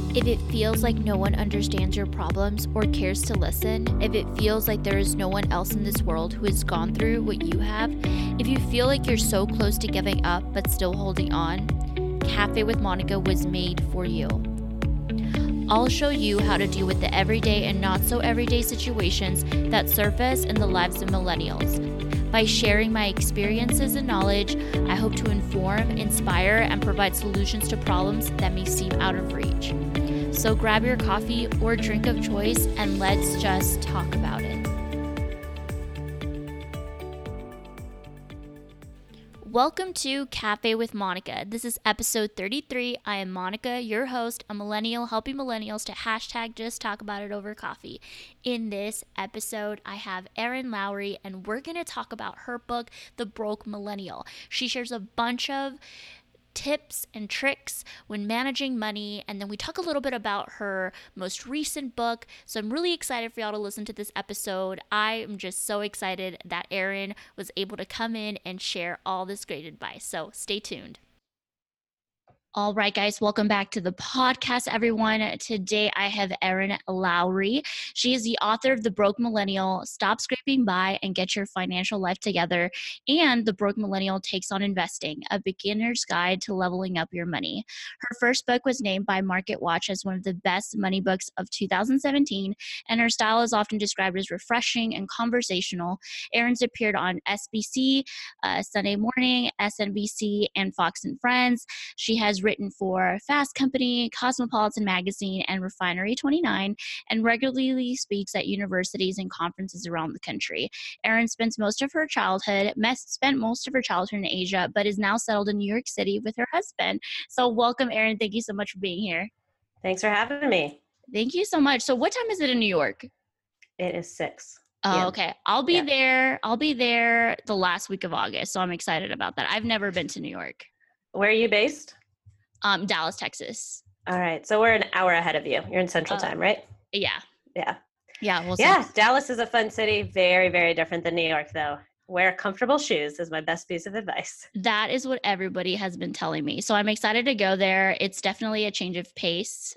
If it feels like no one understands your problems or cares to listen, if it feels like there is no one else in this world who has gone through what you have, if you feel like you're so close to giving up but still holding on, Cafe with Monica was made for you. I'll show you how to deal with the everyday and not so everyday situations that surface in the lives of millennials. By sharing my experiences and knowledge, I hope to inform, inspire, and provide solutions to problems that may seem out of reach. So grab your coffee or drink of choice and let's just talk about it. Welcome to Cafe with Monica. This is episode 33. I am Monica, your host, a millennial helping millennials to hashtag just talk about it over coffee. In this episode, I have Erin Lowry, and we're going to talk about her book, The Broke Millennial. She shares a bunch of tips and tricks when managing money, and then we talk a little bit about her most recent book. So I'm really excited for y'all to listen to this episode. I am just so excited that Erin was able to come in and share all this great advice. So stay tuned. All right, guys, welcome back to the podcast, everyone. Today, I have Erin Lowry. She is the author of The Broke Millennial, Stop Scraping By and Get Your Financial Life Together, and The Broke Millennial Takes on Investing, a beginner's guide to leveling up your money. Her first book was named by MarketWatch as one of the best money books of 2017, and her style is often described as refreshing and conversational. Erin's appeared on SBC, Sunday Morning, SNBC, and Fox and Friends. She has written for Fast Company, Cosmopolitan Magazine, and Refinery 29, and regularly speaks at universities and conferences around the country. Erin spent most of her childhood in Asia, but is now settled in New York City with her husband. So welcome, Erin. Thank you so much for being here. Thanks for having me. Thank you so much. So what time is it in New York? It is 6. Oh, okay. I'll be there the last week of August, so I'm excited about that. I've never been to New York. Where are you based? Dallas, Texas. All right. So we're an hour ahead of you. You're in Central Time, right? Yeah. Yeah. Yeah. Dallas is a fun city. Very, very different than New York, though. Wear comfortable shoes is my best piece of advice. That is what everybody has been telling me. So I'm excited to go there. It's definitely a change of pace.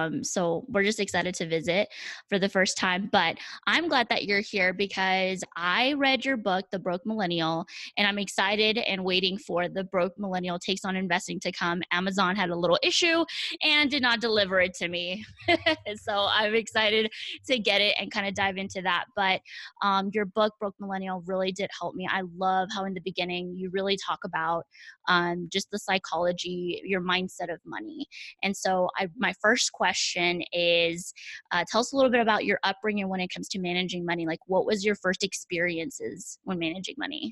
So we're just excited to visit for the first time. But I'm glad that you're here because I read your book, The Broke Millennial, and I'm excited and waiting for The Broke Millennial Takes on Investing to come. Amazon had a little issue and did not deliver it to me. So I'm excited to get it and kind of dive into that. But your book, Broke Millennial, really did help me. I love how in the beginning you really talk about just the psychology, your mindset of money. And so my first question is, tell us a little bit about your upbringing when it comes to managing money. Like, what was your first experiences when managing money?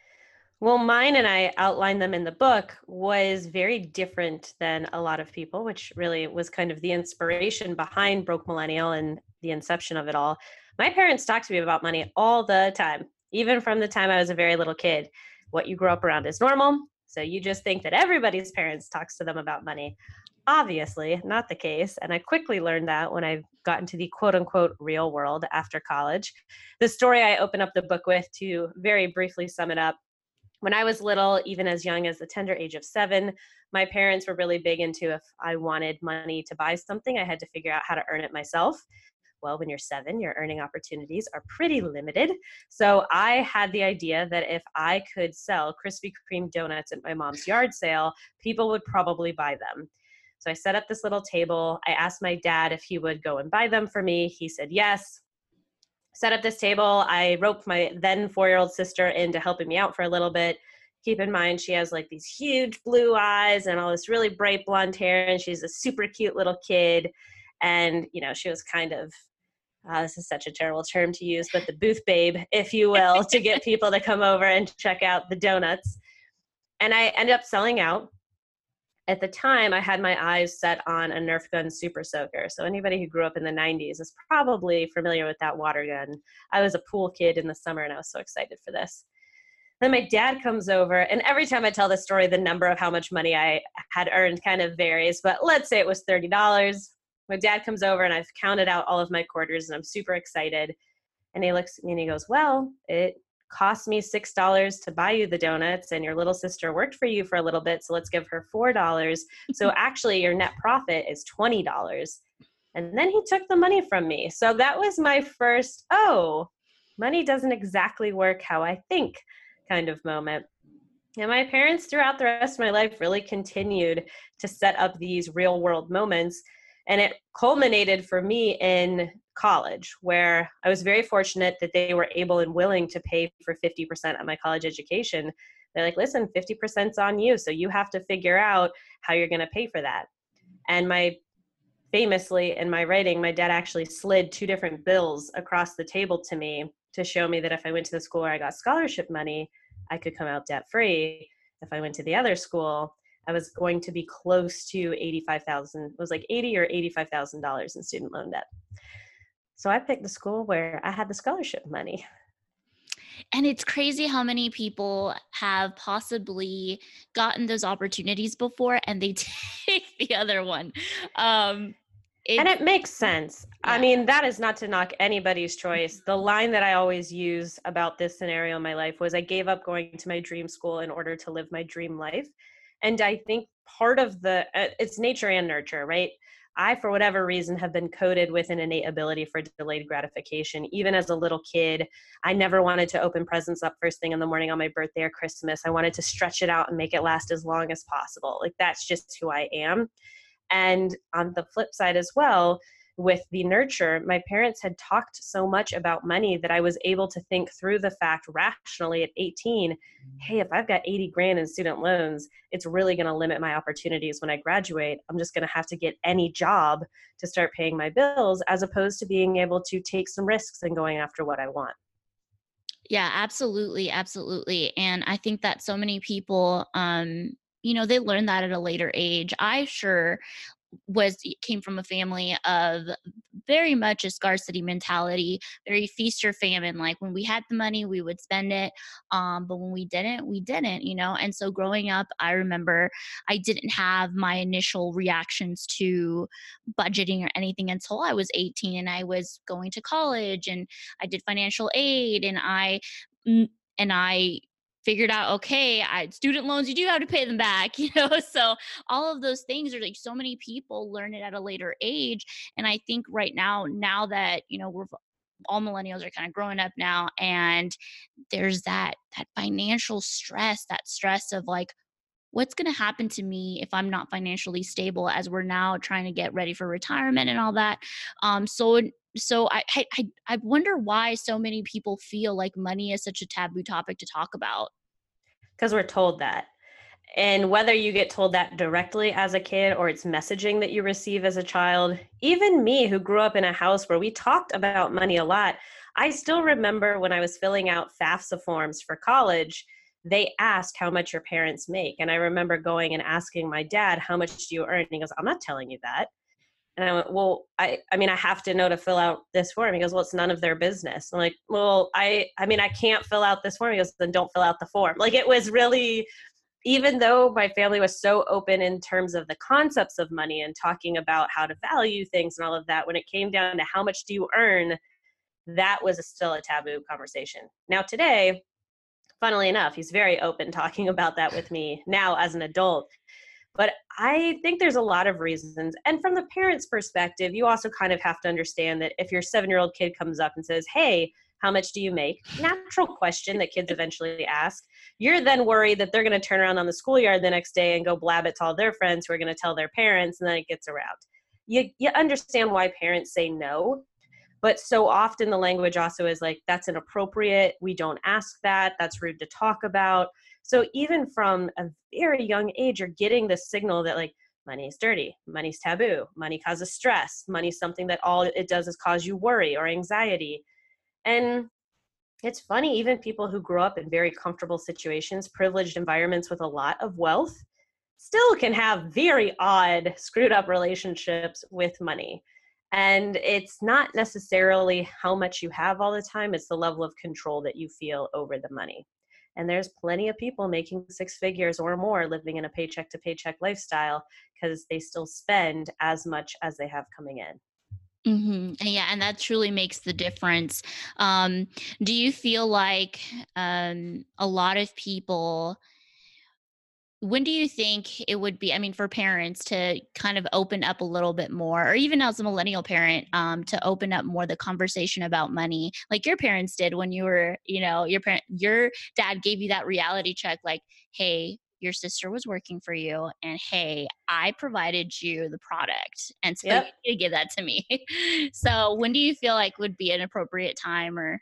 Well, mine, and I outlined them in the book, was very different than a lot of people, which really was kind of the inspiration behind Broke Millennial and the inception of it all. My parents talked to me about money all the time, even from the time I was a very little kid. What you grow up around is normal. So you just think that everybody's parents talks to them about money. Obviously, not the case. And I quickly learned that when I got into the quote unquote real world after college. The story I open up the book with, to very briefly sum it up: when I was little, even as young as the tender age of 7, my parents were really big into, if I wanted money to buy something, I had to figure out how to earn it myself. Well, when you're 7, your earning opportunities are pretty limited. So I had the idea that if I could sell Krispy Kreme donuts at my mom's yard sale, people would probably buy them. So I set up this little table. I asked my dad if he would go and buy them for me. He said yes. Set up this table. I roped my then 4-year-old sister into helping me out for a little bit. Keep in mind, she has like these huge blue eyes and all this really bright blonde hair, and she's a super cute little kid. And, she was kind of, this is such a terrible term to use, but the booth babe, if you will, to get people to come over and check out the donuts. And I ended up selling out. At the time, I had my eyes set on a Nerf gun Super Soaker. So anybody who grew up in the 90s is probably familiar with that water gun. I was a pool kid in the summer, and I was so excited for this. Then my dad comes over, and every time I tell this story, the number of how much money I had earned kind of varies, but let's say it was $30. My dad comes over, and I've counted out all of my quarters, and I'm super excited. And he looks at me and he goes, well, it cost me $6 to buy you the donuts, and your little sister worked for you for a little bit, so let's give her $4. So actually your net profit is $20. And then he took the money from me. So that was my first, oh, money doesn't exactly work how I think kind of moment. And my parents throughout the rest of my life really continued to set up these real world moments. And it culminated for me in college, where I was very fortunate that they were able and willing to pay for 50% of my college education. They're like, listen, 50% is on you. So you have to figure out how you're going to pay for that. And famously in my writing, my dad actually slid 2 different bills across the table to me to show me that if I went to the school where I got scholarship money, I could come out debt free. If I went to the other school, I was going to be close to 85,000. It was like $80,000 or $85,000 in student loan debt. So I picked the school where I had the scholarship money. And it's crazy how many people have possibly gotten those opportunities before and they take the other one. And it makes sense. Yeah. I mean, that is not to knock anybody's choice. The line that I always use about this scenario in my life was I gave up going to my dream school in order to live my dream life. And I think part of it's nature and nurture, right? I, for whatever reason, have been coded with an innate ability for delayed gratification. Even as a little kid, I never wanted to open presents up first thing in the morning on my birthday or Christmas. I wanted to stretch it out and make it last as long as possible. Like, that's just who I am. And on the flip side as well, with the nurture, my parents had talked so much about money that I was able to think through the fact rationally at 18, hey, if I've got 80 grand in student loans, it's really going to limit my opportunities when I graduate. I'm just going to have to get any job to start paying my bills, as opposed to being able to take some risks and going after what I want. Yeah, absolutely. Absolutely. And I think that so many people, they learn that at a later age. I sure came from a family of very much a scarcity mentality, very feast or famine. Like when we had the money, we would spend it. But when we didn't, we didn't, And so growing up, I remember I didn't have my initial reactions to budgeting or anything until I was 18 and I was going to college and I did financial aid mm, and I figured out, okay, student loans, you do have to pay them back, So all of those things are like so many people learn it at a later age. And I think right now that, we're all millennials are kind of growing up now, and there's that financial stress, that stress of like, what's going to happen to me if I'm not financially stable, as we're now trying to get ready for retirement and all that. So I wonder why so many people feel like money is such a taboo topic to talk about. Because we're told that. And whether you get told that directly as a kid or it's messaging that you receive as a child, even me who grew up in a house where we talked about money a lot, I still remember when I was filling out FAFSA forms for college, they asked how much your parents make. And I remember going and asking my dad, how much do you earn? And he goes, I'm not telling you that. And I went, well, I mean, I have to know to fill out this form. He goes, well, it's none of their business. I'm like, well, I mean, I can't fill out this form. He goes, then don't fill out the form. Like, it was really, even though my family was so open in terms of the concepts of money and talking about how to value things and all of that, when it came down to how much do you earn, that was still a taboo conversation. Now today, funnily enough, he's very open talking about that with me now as an adult. But I think there's a lot of reasons. And from the parent's perspective, you also kind of have to understand that if your 7-year-old kid comes up and says, hey, how much do you make? Natural question that kids eventually ask. You're then worried that they're going to turn around on the schoolyard the next day and go blab it to all their friends who are going to tell their parents, and then it gets around. You understand why parents say no, but so often the language also is like, that's inappropriate. We don't ask that. That's rude to talk about. So even from a very young age, you're getting this signal that like, money is dirty, money's taboo, money causes stress, money's something that all it does is cause you worry or anxiety. And it's funny, even people who grow up in very comfortable situations, privileged environments with a lot of wealth, still can have very odd, screwed up relationships with money. And it's not necessarily how much you have all the time, it's the level of control that you feel over the money. And there's plenty of people making 6 figures or more living in a paycheck to paycheck lifestyle because they still spend as much as they have coming in. And yeah, and that truly makes the difference. Do you feel like a lot of people, when do you think it would be, I mean, for parents to kind of open up a little bit more, or even as a millennial parent, to open up more the conversation about money, like your parents did when you were, your dad gave you that reality check, like, hey, your sister was working for you, and hey, I provided you the product, and so you Yep. need to give that to me. So when do you feel like would be an appropriate time, or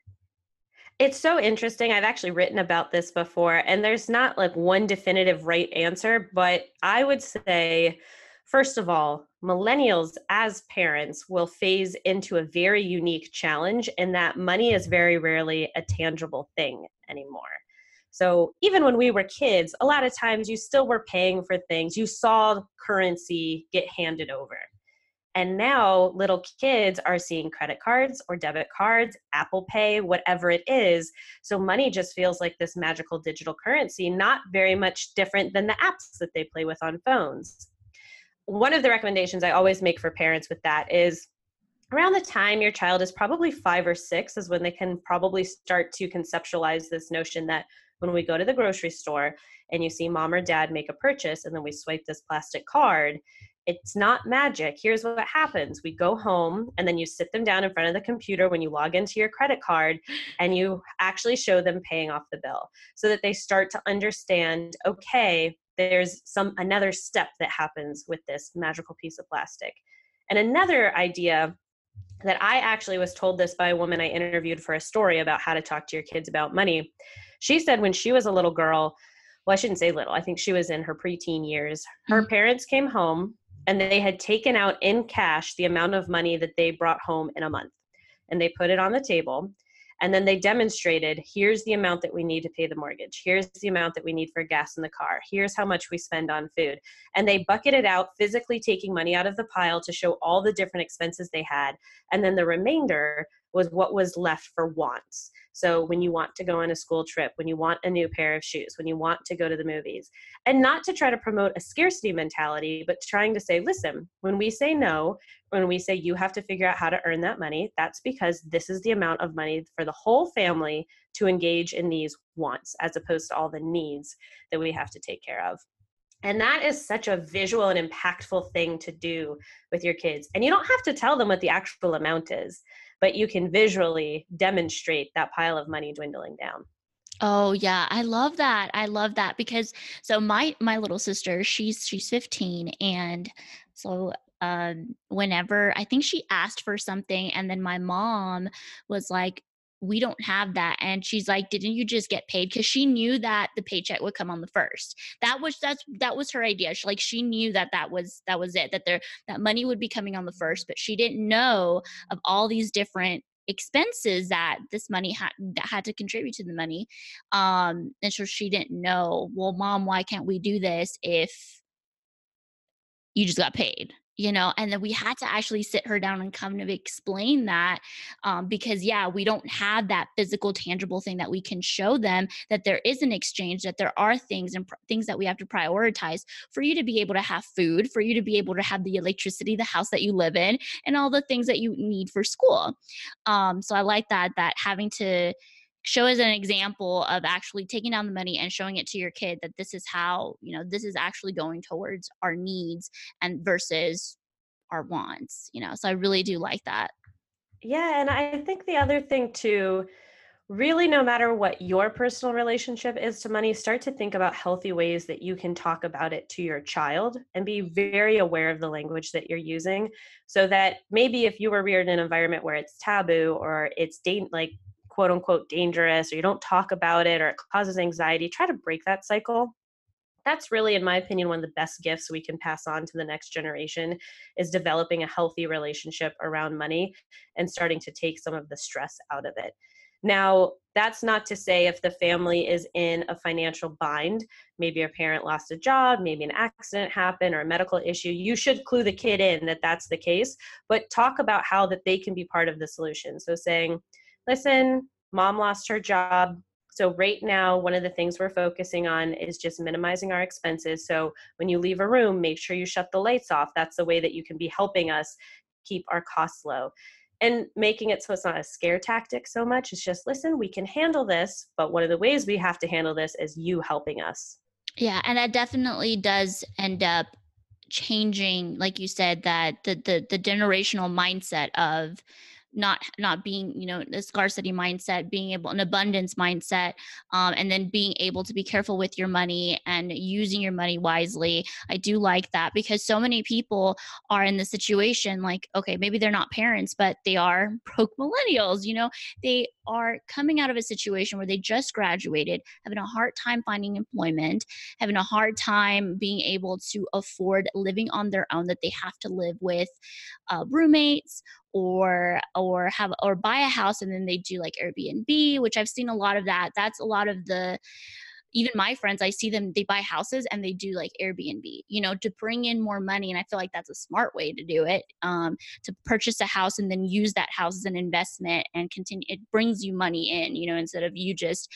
It's so interesting. I've actually written about this before, and there's not like one definitive right answer, but I would say, first of all, millennials as parents will phase into a very unique challenge in that money is very rarely a tangible thing anymore. So even when we were kids, a lot of times you still were paying for things. You saw currency get handed over. And now little kids are seeing credit cards or debit cards, Apple Pay, whatever it is. So money just feels like this magical digital currency, not very much different than the apps that they play with on phones. One of the recommendations I always make for parents with that is around the time your child is probably 5 or 6 is when they can probably start to conceptualize this notion that when we go to the grocery store and you see mom or dad make a purchase and then we swipe this plastic card, it's not magic. Here's what happens. We go home and then you sit them down in front of the computer when you log into your credit card and you actually show them paying off the bill so that they start to understand, okay, there's another step that happens with this magical piece of plastic. And another idea that I actually was told this by a woman I interviewed for a story about how to talk to your kids about money. She said when she was a little girl, well, I shouldn't say little, I think she was in her preteen years, her parents came home and they had taken out in cash the amount of money that they brought home in a month. And they put it on the table. And then they demonstrated, here's the amount that we need to pay the mortgage. Here's the amount that we need for gas in the car. Here's how much we spend on food. And they bucketed out, physically taking money out of the pile to show all the different expenses they had. And then the remainder was what was left for wants. So when you want to go on a school trip, when you want a new pair of shoes, when you want to go to the movies, and not to try to promote a scarcity mentality, but trying to say, listen, when we say no, when we say you have to figure out how to earn that money, that's because this is the amount of money for the whole family to engage in these wants as opposed to all the needs that we have to take care of. And that is such a visual and impactful thing to do with your kids. And you don't have to tell them what the actual amount is, but you can visually demonstrate that pile of money dwindling down. Oh yeah, I love that. I love that because so my little sister, she's 15, and so whenever I think she asked for something and then my mom was like, we don't have that, and she's like, didn't you just get paid? Because she knew that the paycheck would come on the first. That was her idea. She knew that that was it, that there that money would be coming on the first, but she didn't know of all these different expenses that this money had to contribute to the money. And so she didn't know, well, mom, why can't we do this if you just got paid? And then we had to actually sit her down and kind of explain that, because yeah, we don't have that physical tangible thing that we can show them, that there is an exchange, that there are things and things that we have to prioritize for you to be able to have food, for you to be able to have the electricity, the house that you live in, and all the things that you need for school. So I like that having to show as an example of actually taking down the money and showing it to your kid that this is how, this is actually going towards our needs and versus our wants. So I really do like that. Yeah, and I think the other thing too, really, no matter what your personal relationship is to money, start to think about healthy ways that you can talk about it to your child and be very aware of the language that you're using so that maybe if you were reared in an environment where it's taboo or it's like quote unquote dangerous or you don't talk about it or it causes anxiety, try to break that cycle. That's really, in my opinion, one of the best gifts we can pass on to the next generation is developing a healthy relationship around money and starting to take some of the stress out of it. Now, that's not to say if the family is in a financial bind, maybe a parent lost a job, maybe an accident happened or a medical issue, you should clue the kid in that that's the case, but talk about how that they can be part of the solution. So saying, listen, mom lost her job. So right now, one of the things we're focusing on is just minimizing our expenses. So when you leave a room, make sure you shut the lights off. That's the way that you can be helping us keep our costs low. And making it so it's not a scare tactic so much. It's just, listen, we can handle this, but one of the ways we have to handle this is you helping us. Yeah, and that definitely does end up changing, like you said, that the generational mindset of not being, the scarcity mindset, being able an abundance mindset, and then being able to be careful with your money and using your money wisely. I do like that, because so many people are in the situation, like, okay, maybe they're not parents, but they are broke millennials. They are coming out of a situation where they just graduated, having a hard time finding employment, having a hard time being able to afford living on their own, that they have to live with roommates, or buy a house, and then they do like Airbnb, which I've seen a lot of that. That's a lot of the, even my friends, I see them, they buy houses and they do like Airbnb, to bring in more money. And I feel like that's a smart way to do it, to purchase a house and then use that house as an investment and continue. It brings you money in, instead of you just,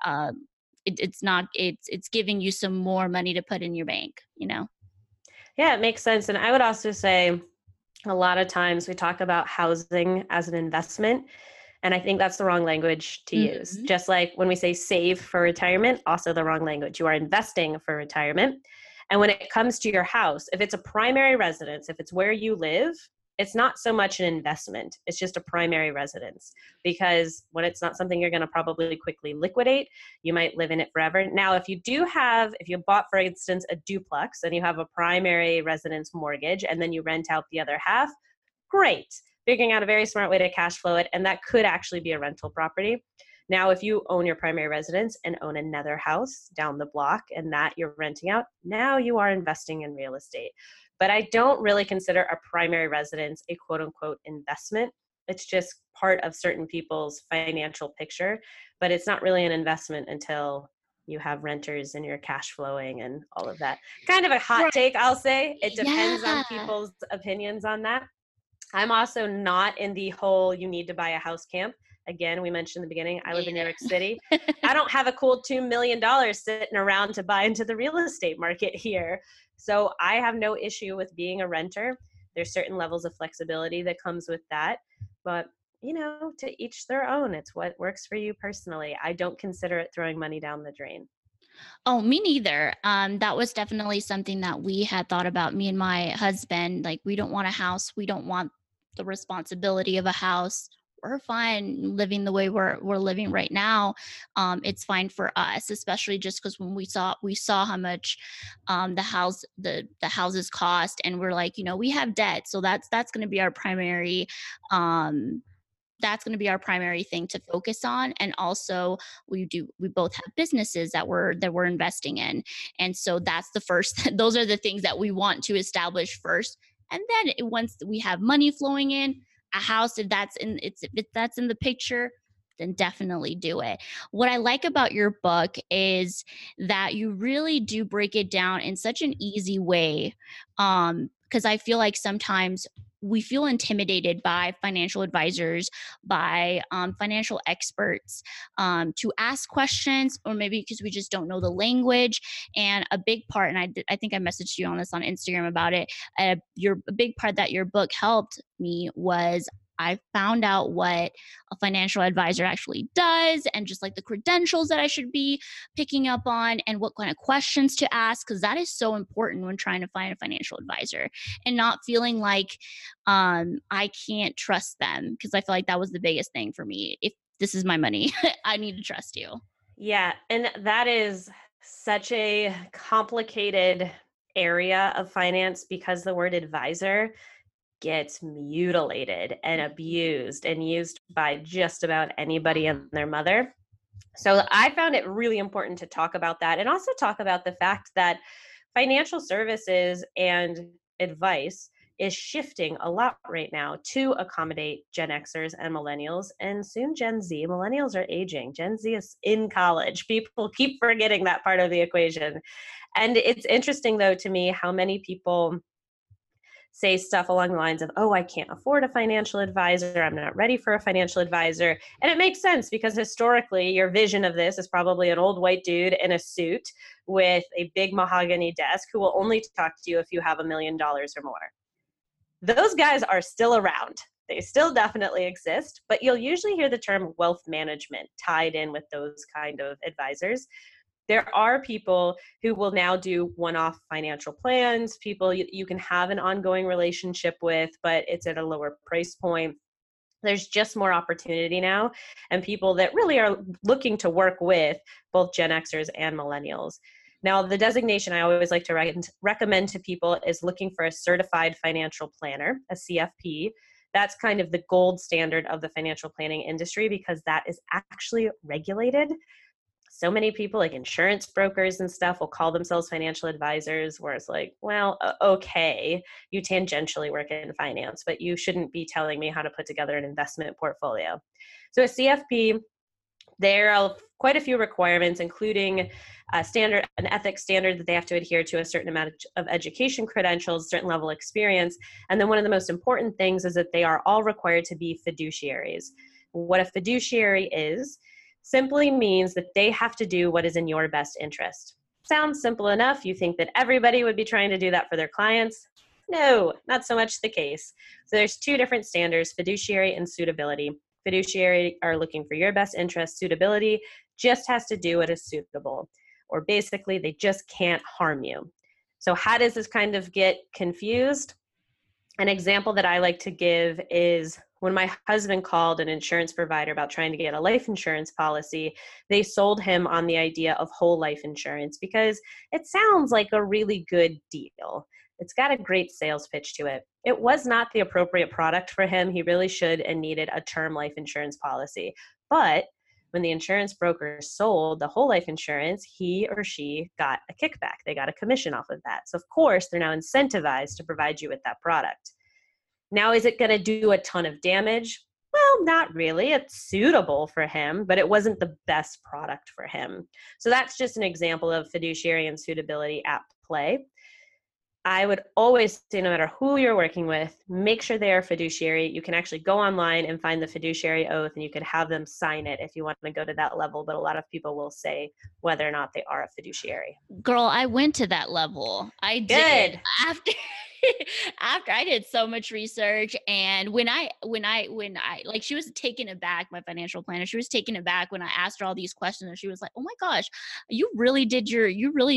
it's not, it's giving you some more money to put in your bank. Yeah, it makes sense. And I would also say a lot of times we talk about housing as an investment. And I think that's the wrong language to use. Mhm. Just like when we say save for retirement, also the wrong language. You are investing for retirement. And when it comes to your house, if it's a primary residence, if it's where you live, it's not so much an investment. It's just a primary residence, because when it's not something you're going to probably quickly liquidate, you might live in it forever. Now, if you bought, for instance, a duplex and you have a primary residence mortgage and then you rent out the other half, great. Figuring out a very smart way to cash flow it. And that could actually be a rental property. Now, if you own your primary residence and own another house down the block and that you're renting out, now you are investing in real estate. But I don't really consider a primary residence a quote unquote investment. It's just part of certain people's financial picture, but it's not really an investment until you have renters and you're cash flowing and all of that. Kind of a hot Right. take, I'll say. It depends on Yeah. people's opinions on that. I'm also not in the whole you need to buy a house camp. Again, we mentioned in the beginning, I live in New York City. I don't have a cool $2 million sitting around to buy into the real estate market here. So I have no issue with being a renter. There's certain levels of flexibility that comes with that. But, to each their own. It's what works for you personally. I don't consider it throwing money down the drain. Oh, me neither. That was definitely something that we had thought about, me and my husband. Like, we don't want a house. We don't want the responsibility of a house. We're fine living the way we're living right now. It's fine for us, especially just because when we saw how much the houses cost, and we're like, we have debt, so that's going to be our primary. Um, that's going to be our primary thing to focus on. And also, we both have businesses that we're investing in, and so that's the first those are the things that we want to establish first. And then once we have money flowing in, a house, if that's in the picture, then definitely do it. What I like about your book is that you really do break it down in such an easy way, because I feel like sometimes we feel intimidated by financial advisors, by financial experts, to ask questions, or maybe because we just don't know the language. And a big part, and I think I messaged you on this on Instagram about it. A big part that your book helped me was, I found out what a financial advisor actually does, and just like the credentials that I should be picking up on, and what kind of questions to ask, because that is so important when trying to find a financial advisor, and not feeling like I can't trust them, because I feel like that was the biggest thing for me. If this is my money, I need to trust you. Yeah, and that is such a complicated area of finance, because the word advisor gets mutilated and abused and used by just about anybody and their mother. So I found it really important to talk about that, and also talk about the fact that financial services and advice is shifting a lot right now to accommodate Gen Xers and millennials, and soon Gen Z. Millennials are aging. Gen Z is in college. People keep forgetting that part of the equation. And it's interesting, though, to me, how many people say stuff along the lines of, oh, I can't afford a financial advisor. I'm not ready for a financial advisor. And it makes sense, because historically, your vision of this is probably an old white dude in a suit with a big mahogany desk who will only talk to you if you have $1 million or more. Those guys are still around. They still definitely exist, but you'll usually hear the term wealth management tied in with those kind of advisors. There are people who will now do one-off financial plans, people you can have an ongoing relationship with, but it's at a lower price point. There's just more opportunity now, and people that really are looking to work with both Gen Xers and millennials. Now, the designation I always like to recommend to people is looking for a certified financial planner, a CFP. That's kind of the gold standard of the financial planning industry because that is actually regulated. So many people like insurance brokers and stuff will call themselves financial advisors, where it's like, well, okay, you tangentially work in finance, but you shouldn't be telling me how to put together an investment portfolio. So a CFP, there are quite a few requirements, including an ethics standard that they have to adhere to, a certain amount of education credentials, certain level of experience. And then one of the most important things is that they are all required to be fiduciaries. What a fiduciary is simply means that they have to do what is in your best interest. Sounds simple enough. You think that everybody would be trying to do that for their clients? No, not so much the case. So there's two different standards, fiduciary and suitability. Fiduciary are looking for your best interest. Suitability just has to do what is suitable, or basically they just can't harm you. So how does this kind of get confused? An example that I like to give is when my husband called an insurance provider about trying to get a life insurance policy, they sold him on the idea of whole life insurance because it sounds like a really good deal. It's got a great sales pitch to it. It was not the appropriate product for him. He really should and needed a term life insurance policy. But when the insurance broker sold the whole life insurance, he or she got a kickback. They got a commission off of that. So of course, they're now incentivized to provide you with that product. Now, is it going to do a ton of damage? Well, not really. It's suitable for him, but it wasn't the best product for him. So that's just an example of fiduciary and suitability at play. I would always say, no matter who you're working with, make sure they are fiduciary. You can actually go online and find the fiduciary oath, and you could have them sign it if you want to go to that level. But a lot of people will say whether or not they are a fiduciary. Girl, I went to that level. I did. Good. After I did so much research, and when I like, she was taken aback, my financial planner, she was taken aback when I asked her all these questions, and she was like, oh my gosh, you really did your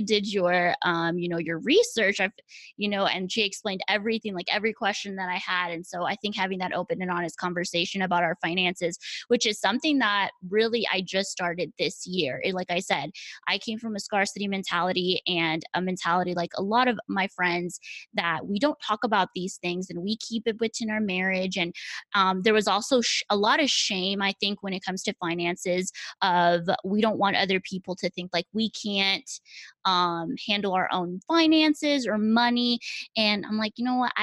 your research. And she explained everything, like every question that I had. And so I think having that open and honest conversation about our finances, which is something that really I just started this year. Like I said, I came from a scarcity mentality, and a mentality like a lot of my friends, that we don't talk about these things and we keep it within our marriage. And there was also a lot of shame, I think, when it comes to finances, of we don't want other people to think like we can't handle our own finances or money. And I'm like, you know what?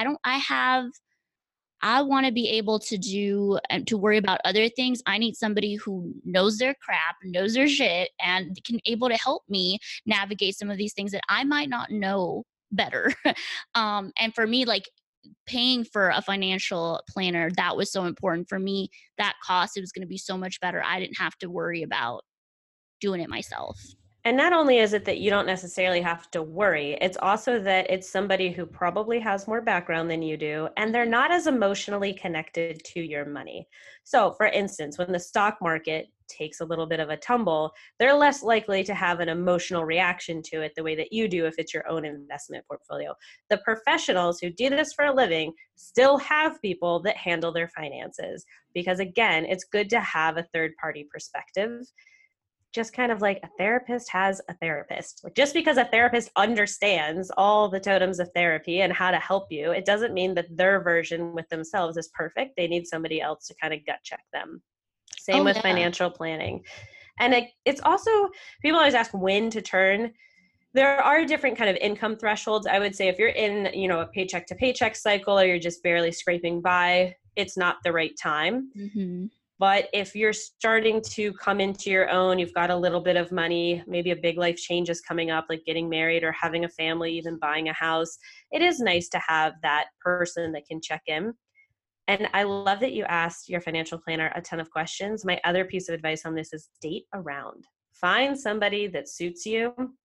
I want to be able to do and to worry about other things. I need somebody who knows their crap, knows their shit, and can able to help me navigate some of these things that I might not know better. And for me, like, paying for a financial planner, that was so important for me. That cost, it was going to be so much better. I didn't have to worry about doing it myself. And not only is it that you don't necessarily have to worry, it's also that it's somebody who probably has more background than you do, and they're not as emotionally connected to your money. So, for instance, when the stock market takes a little bit of a tumble, they're less likely to have an emotional reaction to it the way that you do if it's your own investment portfolio. The professionals who do this for a living still have people that handle their finances because, again, it's good to have a third-party perspective. Just kind of like a therapist has a therapist. Like, just because a therapist understands all the totems of therapy and how to help you, it doesn't mean that their version with themselves is perfect. They need somebody else to kind of gut check them. Same with Yeah. financial planning. And it's also, people always ask when to turn. There are different kind of income thresholds. I would say if you're in, a paycheck to paycheck cycle, or you're just barely scraping by, it's not the right time. Mm-hmm. But if you're starting to come into your own, you've got a little bit of money, maybe a big life change is coming up, like getting married or having a family, even buying a house, it is nice to have that person that can check in. And I love that you asked your financial planner a ton of questions. My other piece of advice on this is date around. Find somebody that suits you.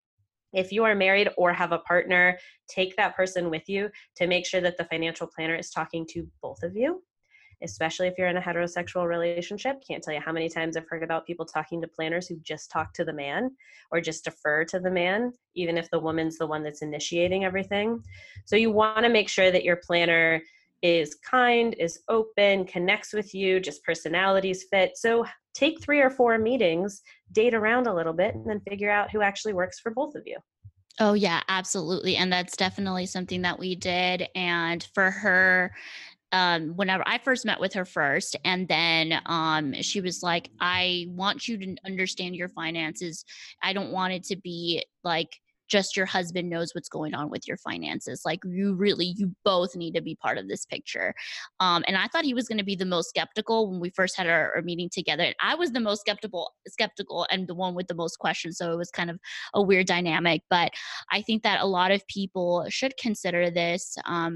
If you are married or have a partner, take that person with you to make sure that the financial planner is talking to both of you, especially if you're in a heterosexual relationship. Can't tell you how many times I've heard about people talking to planners who just talk to the man or just defer to the man, even if the woman's the one that's initiating everything. So you want to make sure that your planner is kind, is open, connects with you, just personalities fit. So take 3 or 4 meetings, date around a little bit, and then figure out who actually works for both of you. Oh yeah, absolutely. And that's definitely something that we did. And for her, whenever I first met with her first, and then she was like, I want you to understand your finances. I don't want it to be like just your husband knows what's going on with your finances. Like you both need to be part of this picture. And I thought he was going to be the most skeptical when we first had our meeting together. And I was the most skeptical and the one with the most questions. So it was kind of a weird dynamic, but I think that a lot of people should consider this.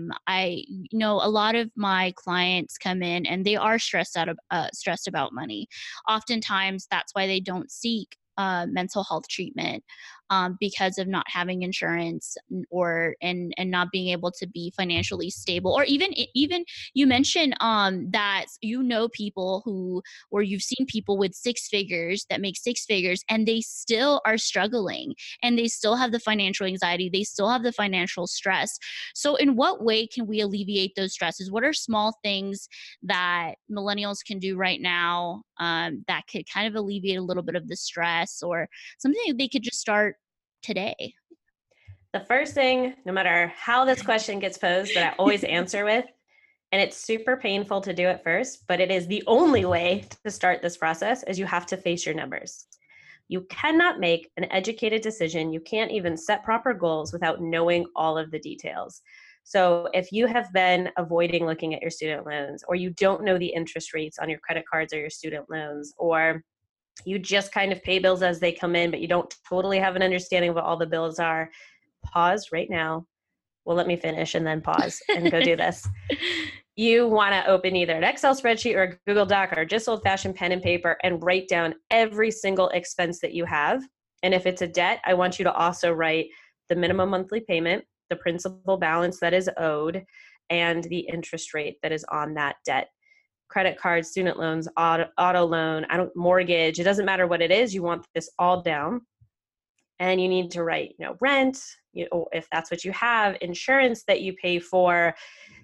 A lot of my clients come in and they are stressed about money. Oftentimes, that's why they don't seek mental health treatment, because of not having insurance or and not being able to be financially stable. Or even you mentioned that people who, or you've seen people with 6 figures that make 6 figures and they still are struggling, and they still have the financial anxiety, they still have the financial stress. So in what way can we alleviate those stresses? What are small things that millennials can do right now, that could kind of alleviate a little bit of the stress, or something that they could just start today? The first thing, no matter how this question gets posed, that I always answer with, and it's super painful to do at first, but it is the only way to start this process, is you have to face your numbers. You cannot make an educated decision. You can't even set proper goals without knowing all of the details. So if you have been avoiding looking at your student loans, or you don't know the interest rates on your credit cards or your student loans, or you just kind of pay bills as they come in, but you don't totally have an understanding of what all the bills are, pause right now. Well, let me finish and then pause and go do this. You want to open either an Excel spreadsheet or a Google Doc or just old-fashioned pen and paper and write down every single expense that you have. And if it's a debt, I want you to also write the minimum monthly payment, the principal balance that is owed, and the interest rate that is on that debt. Credit cards, student loans, auto loan, mortgage, it doesn't matter what it is, you want this all down. And you need to write, rent, if that's what you have, insurance that you pay for,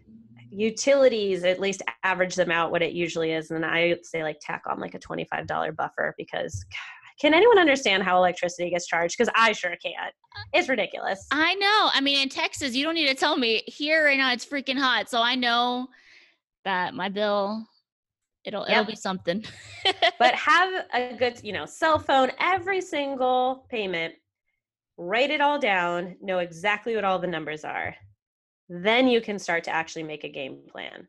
utilities, at least average them out what it usually is. And then I say tack on a $25 buffer, because can anyone understand how electricity gets charged? Because I sure can't. It's ridiculous. I know. I mean, in Texas, you don't need to tell me. Here right now, it's freaking hot. So I know that my bill, it'll be something. But have a good, cell phone, every single payment, write it all down, know exactly what all the numbers are. Then you can start to actually make a game plan.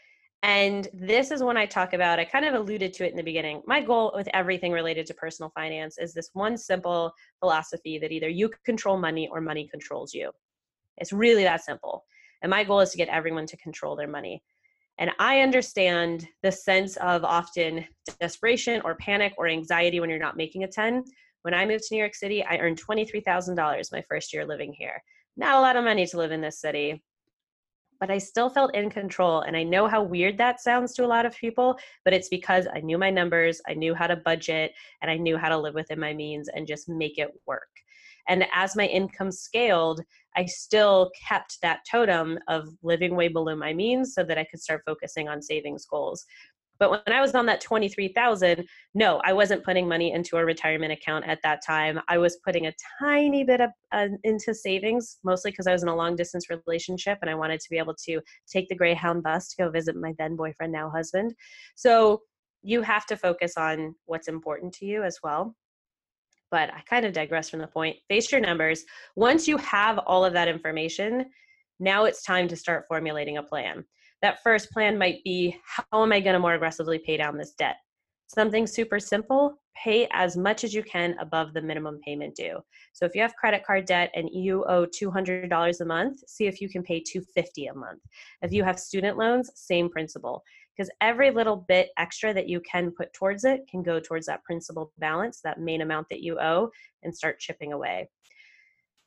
And this is when I talk about, I kind of alluded to it in the beginning. My goal with everything related to personal finance is this one simple philosophy that either you control money or money controls you. It's really that simple. And my goal is to get everyone to control their money. And I understand the sense of often desperation or panic or anxiety when you're not making a 10. When I moved to New York City, I earned $23,000 my first year living here. Not a lot of money to live in this city, but I still felt in control. And I know how weird that sounds to a lot of people, but it's because I knew my numbers, I knew how to budget, and I knew how to live within my means and just make it work. And as my income scaled, I still kept that totem of living way below my means so that I could start focusing on savings goals. But when I was on that 23,000, no, I wasn't putting money into a retirement account at that time. I was putting a tiny bit of, into savings, mostly because I was in a long distance relationship and I wanted to be able to take the Greyhound bus to go visit my then boyfriend, now husband. So you have to focus on what's important to you as well. But I kind of digress from the point. Face your numbers. Once you have all of that information, now it's time to start formulating a plan. That first plan might be, how am I going to more aggressively pay down this debt? Something super simple, pay as much as you can above the minimum payment due. So if you have credit card debt and you owe $200 a month, see if you can pay $250 a month. If you have student loans, same principle, because every little bit extra that you can put towards it can go towards that principal balance, that main amount that you owe, and start chipping away.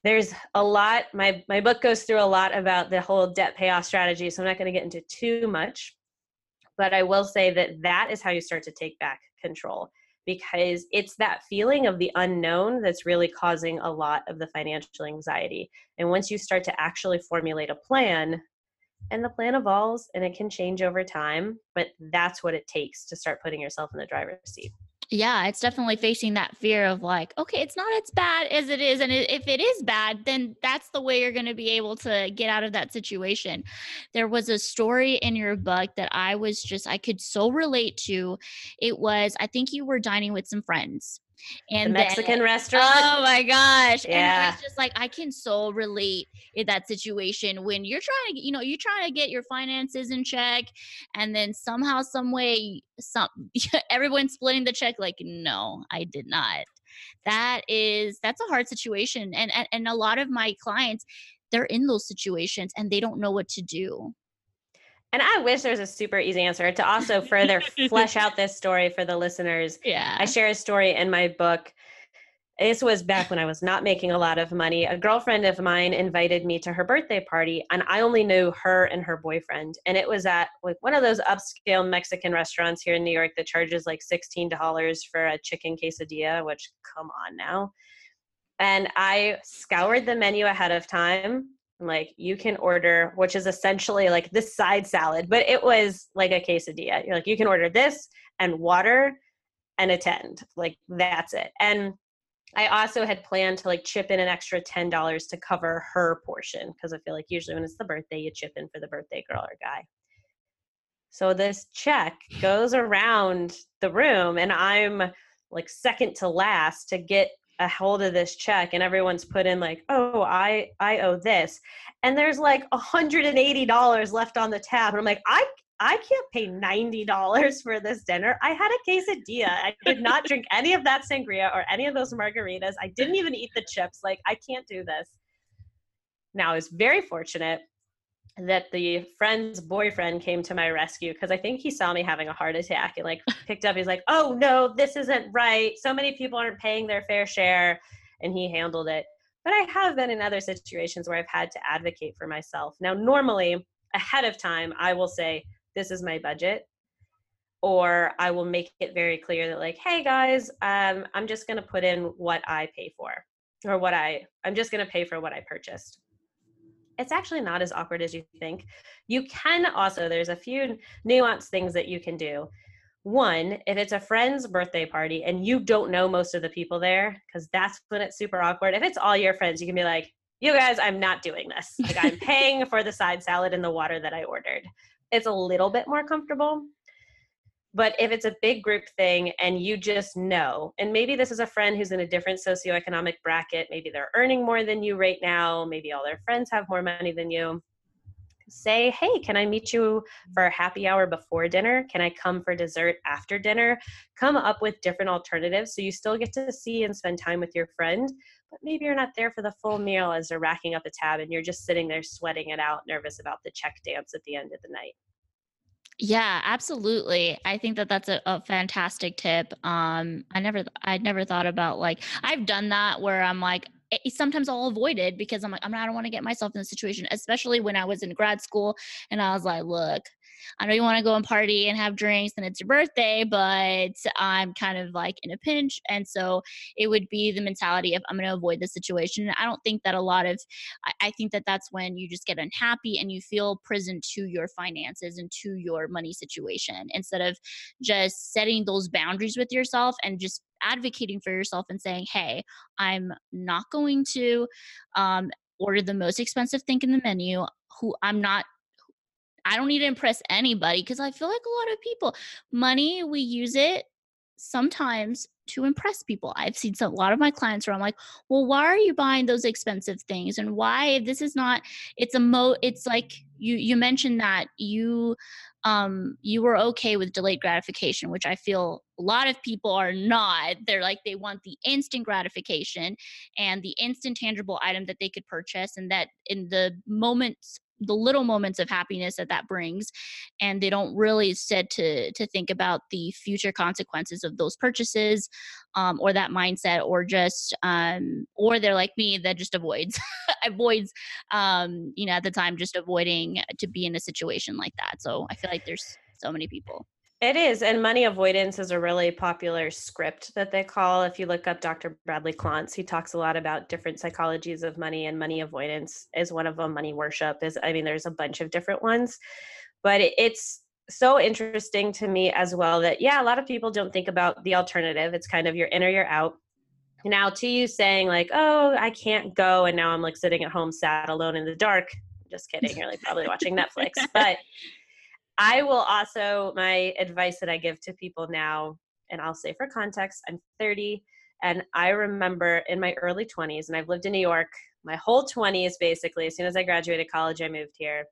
There's a lot. My book goes through a lot about the whole debt payoff strategy, so I'm not going to get into too much. But I will say that that is how you start to take back control, because it's that feeling of the unknown that's really causing a lot of the financial anxiety. And once you start to actually formulate a plan, and the plan evolves and it can change over time, but that's what it takes to start putting yourself in the driver's seat. Yeah, it's definitely facing that fear of like, okay, it's not as bad as it is. And if it is bad, then that's the way you're going to be able to get out of that situation. There was a story in your book that I could so relate to. It was, I think you were dining with some friends. The And then, Mexican restaurant. oh my gosh. And I Yeah. was just like, I can so relate in that situation when you're trying to, you're trying to get your finances in check, and then somehow, some way, everyone's splitting the check. Like, no, I did not. That's a hard situation. And a lot of my clients, they're in those situations and they don't know what to do. And I wish there was a super easy answer to also further flesh out this story for the listeners. I Yeah. share a story in my book. This was back when I was not making a lot of money. A girlfriend of mine invited me to her birthday party, and I only knew her and her boyfriend. And it was at like one of those upscale Mexican restaurants here in New York that charges like $16 for a chicken quesadilla, which, come on now. And I scoured the menu ahead of time. Like, you can order, which is essentially like this side salad, but it was like a quesadilla. You're like, you can order this and water and attend. Like, that's it. And I also had planned to like chip in an extra $10 to cover her portion, because I feel like usually when it's the birthday, you chip in for the birthday girl or guy. So this check goes around the room, and I'm like second to last to get a hold of this check, and everyone's put in like, oh, I owe this. And there's like $180 left on the tab. And I'm like, I can't pay $90 for this dinner. I had a quesadilla. I did not drink any of that sangria or any of those margaritas. I didn't even eat the chips. Like, I can't do this. Now, I was very fortunate that the friend's boyfriend came to my rescue, because I think he saw me having a heart attack and like picked up. He's like, oh no, this isn't right. So many people aren't paying their fair share. And he handled it. But I have been in other situations where I've had to advocate for myself. Now, normally ahead of time, I will say, this is my budget. Or I will make it very clear that like, hey guys, I'm just going to put in what I pay for, or I'm just going to pay for what I purchased. It's actually not as awkward as you think. You can also, there's a few nuanced things that you can do. One, if it's a friend's birthday party and you don't know most of the people there, because that's when it's super awkward. If it's all your friends, you can be like, you guys, I'm not doing this. Like, I'm paying for the side salad and the water that I ordered. It's a little bit more comfortable. But if it's a big group thing and you just know, and maybe this is a friend who's in a different socioeconomic bracket, maybe they're earning more than you right now, maybe all their friends have more money than you, say, hey, can I meet you for a happy hour before dinner? Can I come for dessert after dinner? Come up with different alternatives so you still get to see and spend time with your friend, but maybe you're not there for the full meal as they're racking up a tab and you're just sitting there sweating it out, nervous about the check dance at the end of the night. Yeah, absolutely. I think that that's a fantastic tip. I'd never thought about like I've done that where I'm like sometimes I'll avoid it because I'm like I don't want to get myself in a situation, especially when I was in grad school and I was like, look, I know you want to go and party and have drinks and it's your birthday, but I'm kind of like in a pinch, and so it would be the mentality of I'm going to avoid the situation. And I don't think that a lot of I think that that's when you just get unhappy and you feel prison to your finances and to your money situation instead of just setting those boundaries with yourself and just advocating for yourself and saying, hey, I'm not going to um, order the most expensive thing in the menu. I don't need to impress anybody because I feel like a lot of people, money, we use it sometimes to impress people. I've seen a lot of my clients where I'm like, well, why are you buying those expensive things? And why this is not, it's like you mentioned that you were okay with delayed gratification, which I feel a lot of people are not. They're like, they want the instant gratification and the instant tangible item that they could purchase and that in the moment the little moments of happiness that that brings, and they don't really sit to think about the future consequences of those purchases, or that mindset, or just or they're like me that just avoids avoids at the time, just avoiding to be in a situation like that. So I feel like there's so many people. It is. And money avoidance is a really popular script that they call. If you look up Dr. Bradley Klontz, he talks a lot about different psychologies of money, and money avoidance is one of them. Money worship is, I mean, there's a bunch of different ones, but it's so interesting to me as well that, yeah, a lot of people don't think about the alternative. It's kind of you're in or you're out. Now, to you saying like, oh, I can't go, and now I'm like sitting at home sad alone in the dark. Just kidding. You're like probably watching Netflix. But I will also, my advice that I give to people now, and I'll say for context, I'm 30, and I remember in my early 20s, and I've lived in New York my whole 20s basically. As soon as I graduated college, I moved here.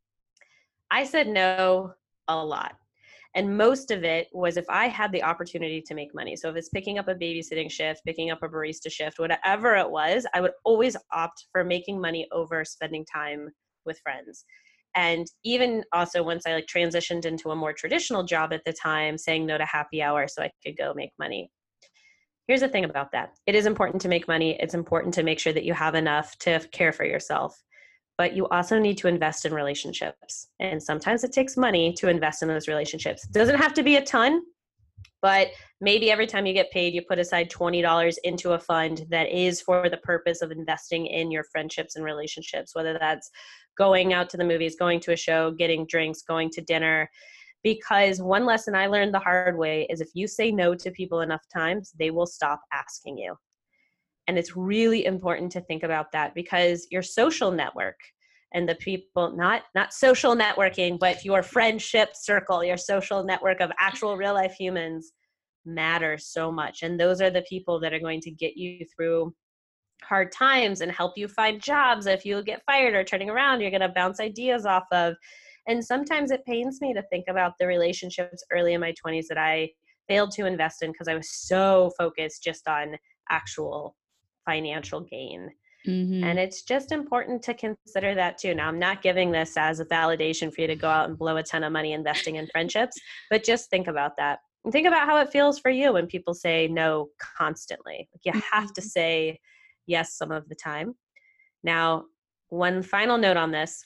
I said no a lot. And most of it was if I had the opportunity to make money. So if it's picking up a babysitting shift, picking up a barista shift, whatever it was, I would always opt for making money over spending time with friends. And even also once I like transitioned into a more traditional job at the time, saying no to happy hour so I could go make money. Here's the thing about that. It is important to make money. It's important to make sure that you have enough to care for yourself. But you also need to invest in relationships. And sometimes it takes money to invest in those relationships. It doesn't have to be a ton, but maybe every time you get paid, you put aside $20 into a fund that is for the purpose of investing in your friendships and relationships, whether that's going out to the movies, going to a show, getting drinks, going to dinner. Because one lesson I learned the hard way is if you say no to people enough times, they will stop asking you. And it's really important to think about that, because your social network and the people, not social networking, but your friendship circle, your social network of actual real life humans matter so much. And those are the people that are going to get you through hard times and help you find jobs. If you get fired or turning around, you're going to bounce ideas off of. And sometimes it pains me to think about the relationships early in my 20s that I failed to invest in because I was so focused just on actual financial gain. Mm-hmm. And it's just important to consider that too. Now, I'm not giving this as a validation for you to go out and blow a ton of money investing in friendships, but just think about that. And think about how it feels for you when people say no constantly. You have to say yes some of the time. Now, one final note on this.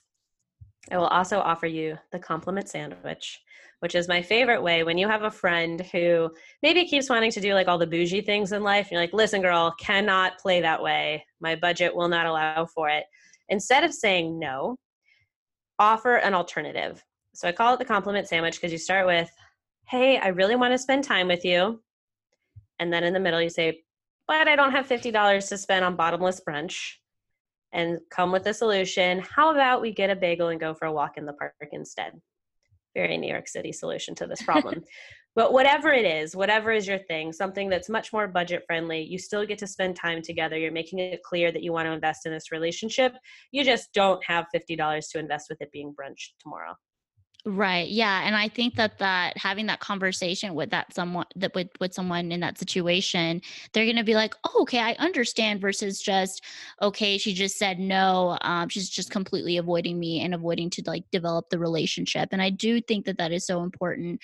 I will also offer you the compliment sandwich, which is my favorite way when you have a friend who maybe keeps wanting to do like all the bougie things in life. And you're like, listen, girl, cannot play that way. My budget will not allow for it. Instead of saying no, offer an alternative. So I call it the compliment sandwich because you start with, hey, I really want to spend time with you. And then in the middle, you say, but I don't have $50 to spend on bottomless brunch. And come with a solution. How about we get a bagel and go for a walk in the park instead? Very New York City solution to this problem. But whatever it is, whatever is your thing, something that's much more budget friendly, you still get to spend time together. You're making it clear that you want to invest in this relationship. You just don't have $50 to invest with it being brunch tomorrow. Right. Yeah. And I think that having that conversation with that someone that with someone in that situation, they're gonna be like, oh, okay, I understand, versus just, okay, she just said no. She's just completely avoiding me and avoiding to like develop the relationship. And I do think that is so important.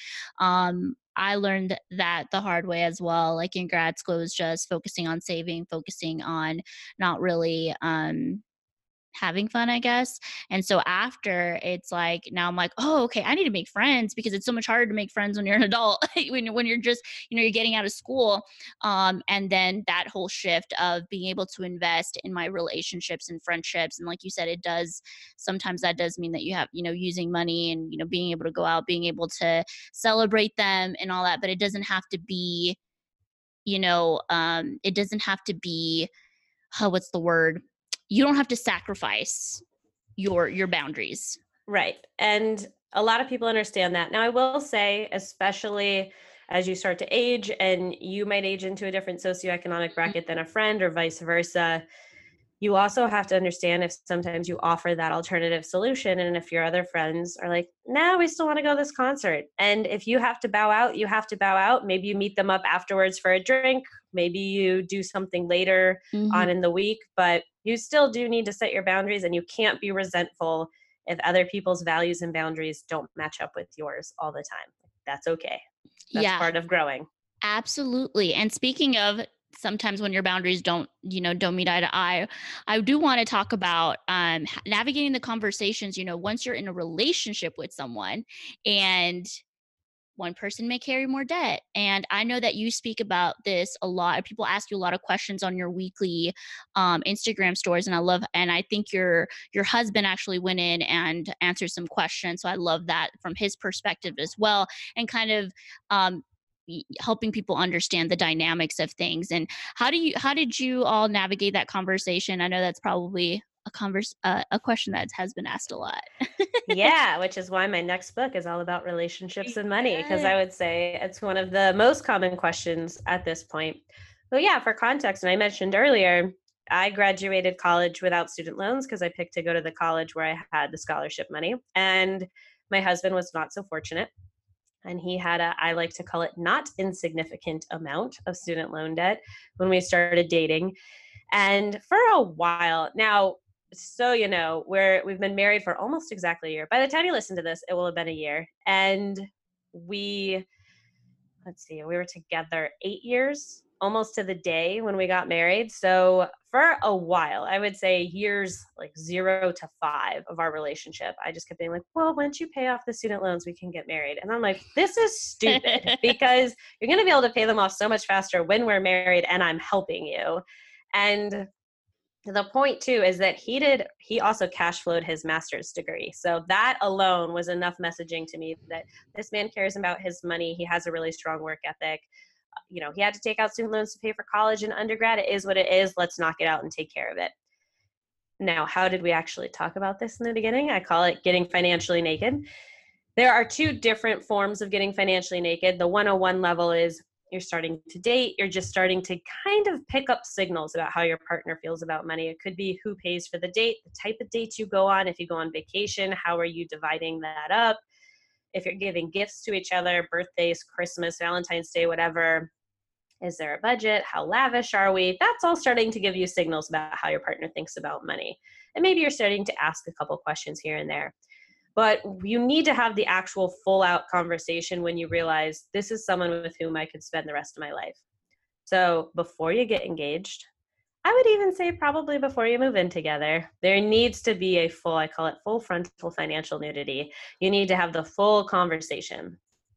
I learned that the hard way as well. Like in grad school, it was just focusing on saving, focusing on not really having fun, I guess. And so after, it's like now I'm like, oh, okay, I need to make friends, because it's so much harder to make friends when you're an adult, when you're just, you're getting out of school. And then that whole shift of being able to invest in my relationships and friendships. And like you said, it does, sometimes that does mean that you have, using money and, being able to go out, being able to celebrate them and all that. But it doesn't have to be, it doesn't have to be, what's the word? You don't have to sacrifice your boundaries. Right. And a lot of people understand that. Now, I will say, especially as you start to age and you might age into a different socioeconomic bracket than a friend or vice versa, you also have to understand if sometimes you offer that alternative solution. And if your other friends are like, nah, we still want to go to this concert. And if you have to bow out, you have to bow out. Maybe you meet them up afterwards for a drink. Maybe you do something later on in the week, but you still do need to set your boundaries, and you can't be resentful if other people's values and boundaries don't match up with yours all the time. That's okay. That's Yeah, part of growing. absolutely. And speaking of sometimes when your boundaries don't meet eye to eye, I do want to talk about navigating the conversations, once you're in a relationship with someone and one person may carry more debt. And I know that you speak about this a lot. People ask you a lot of questions on your weekly Instagram stories, and I think your husband actually went in and answered some questions. So I love that from his perspective as well, and kind of helping people understand the dynamics of things. And how did you all navigate that conversation? I know that's probably a question that has been asked a lot. Yeah, which is why my next book is all about relationships and money, because Yes. I would say it's one of the most common questions at this point. But yeah, for context, and I mentioned earlier, I graduated college without student loans because I picked to go to the college where I had the scholarship money. And my husband was not so fortunate. And he had I like to call it not insignificant amount of student loan debt when we started dating. And for a while now, so we've been married for almost exactly a year. By the time you listen to this, it will have been a year. And we let's see, we were together 8 years, almost to the day when we got married. So for a while, I would say years like 0 to 5 of our relationship, I just kept being like, well, once you pay off the student loans, we can get married. And I'm like, this is stupid because you're going to be able to pay them off so much faster when we're married and I'm helping you. And the point too is that he also cash flowed his master's degree. So that alone was enough messaging to me that this man cares about his money. He has a really strong work ethic. He had to take out student loans to pay for college and undergrad. It is what it is. Let's knock it out and take care of it. Now, how did we actually talk about this in the beginning? I call it getting financially naked. There are two different forms of getting financially naked. The 101 level is you're starting to date, you're just starting to kind of pick up signals about how your partner feels about money. It could be who pays for the date, the type of dates you go on. If you go on vacation, how are you dividing that up? If you're giving gifts to each other, birthdays, Christmas, Valentine's Day, whatever, is there a budget? How lavish are we? That's all starting to give you signals about how your partner thinks about money. And maybe you're starting to ask a couple questions here and there. But you need to have the actual full out conversation when you realize this is someone with whom I could spend the rest of my life. So before you get engaged, I would even say probably before you move in together, there needs to be I call it full frontal financial nudity. You need to have the full conversation.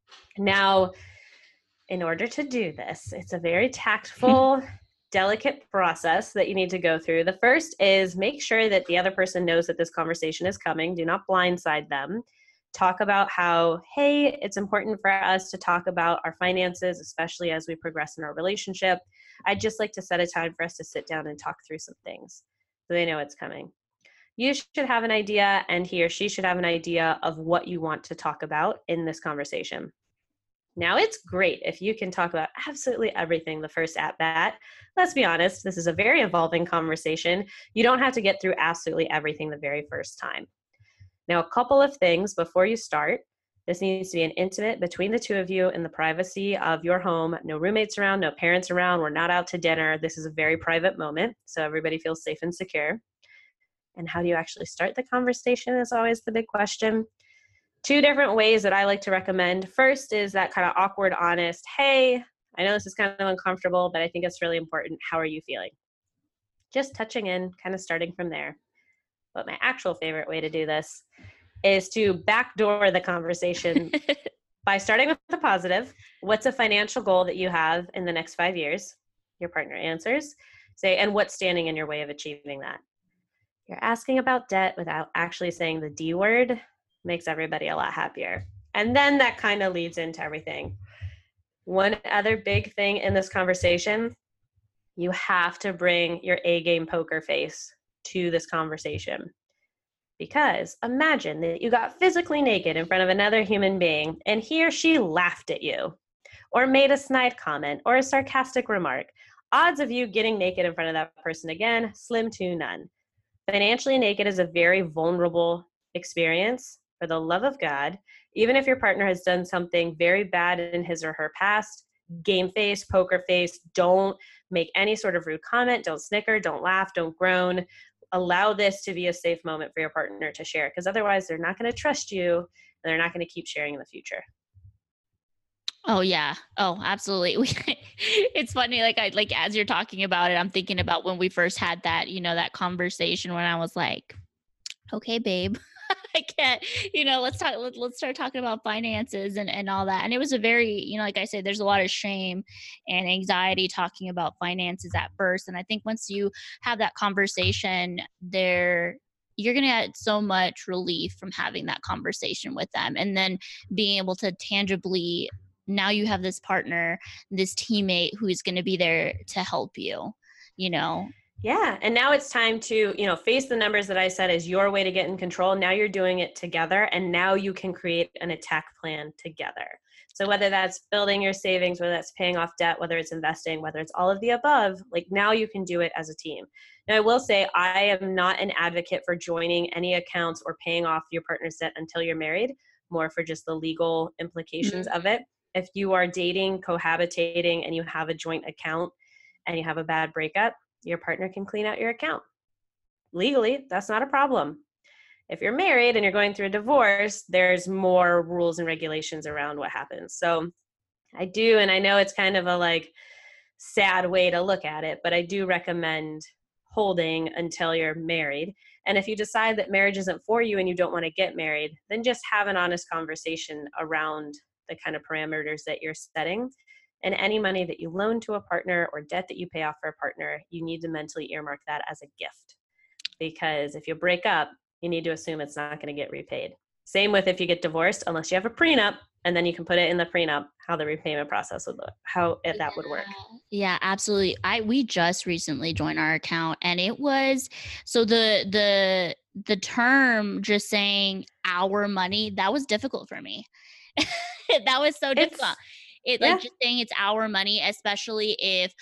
Now, in order to do this, it's a very tactful, delicate process that you need to go through. The first is make sure that the other person knows that this conversation is coming. Do not blindside them. Talk about how, hey, it's important for us to talk about our finances, especially as we progress in our relationship. I'd just like to set a time for us to sit down and talk through some things so they know it's coming. You should have an idea, and he or she should have an idea of what you want to talk about in this conversation. Now, it's great if you can talk about absolutely everything the first at bat. Let's be honest, this is a very evolving conversation. You don't have to get through absolutely everything the very first time. Now, a couple of things before you start. This needs to be an intimate between the two of you in the privacy of your home. No roommates around, no parents around. We're not out to dinner. This is a very private moment, so everybody feels safe and secure. And how do you actually start the conversation is always the big question. Two different ways that I like to recommend. First is that kind of awkward, honest, hey, I know this is kind of uncomfortable, but I think it's really important. How are you feeling? Just touching in, kind of starting from there. But my actual favorite way to do this is to backdoor the conversation by starting with the positive. What's a financial goal that you have in the next 5 years? Your partner answers. Say, and what's standing in your way of achieving that? You're asking about debt without actually saying the D word makes everybody a lot happier. And then that kind of leads into everything. One other big thing in this conversation, you have to bring your A game poker face to this conversation. Because imagine that you got physically naked in front of another human being and he or she laughed at you or made a snide comment or a sarcastic remark. Odds of you getting naked in front of that person again, slim to none. Financially naked is a very vulnerable experience. For the love of God, even if your partner has done something very bad in his or her past, game face, poker face, don't make any sort of rude comment, don't snicker, don't laugh, don't groan. allow this to be a safe moment for your partner to share, because otherwise they're not going to trust you and they're not going to keep sharing in the future. Oh yeah. Oh, absolutely. It's funny. Like as you're talking about it, I'm thinking about when we first had that, that conversation when I was like, okay, babe, I can't, let's start talking about finances and all that. And it was a very, like I said, there's a lot of shame and anxiety talking about finances at first. And I think once you have that conversation you're going to get so much relief from having that conversation with them. And then being able to tangibly, now you have this partner, this teammate who is going to be there to help you, you know? Yeah. And now it's time to, face the numbers that I said is your way to get in control. Now you're doing it together, and now you can create an attack plan together. So whether that's building your savings, whether that's paying off debt, whether it's investing, whether it's all of the above, like now you can do it as a team. Now I will say I am not an advocate for joining any accounts or paying off your partner's debt until you're married, more for just the legal implications of it. If you are dating, cohabitating, and you have a joint account and you have a bad breakup, your partner can clean out your account. Legally, that's not a problem. If you're married and you're going through a divorce, there's more rules and regulations around what happens. So I do, and I know it's kind of a sad way to look at it, but I do recommend holding until you're married. And if you decide that marriage isn't for you and you don't want to get married, then just have an honest conversation around the kind of parameters that you're setting. And any money that you loan to a partner or debt that you pay off for a partner, you need to mentally earmark that as a gift. Because if you break up, you need to assume it's not going to get repaid. Same with if you get divorced, unless you have a prenup, and then you can put it in the prenup how the repayment process would look, that would work. Yeah, absolutely. We just recently joined our account, and it was so the term just saying our money, that was difficult for me. That was so difficult. Yeah. Just saying it's our money, especially if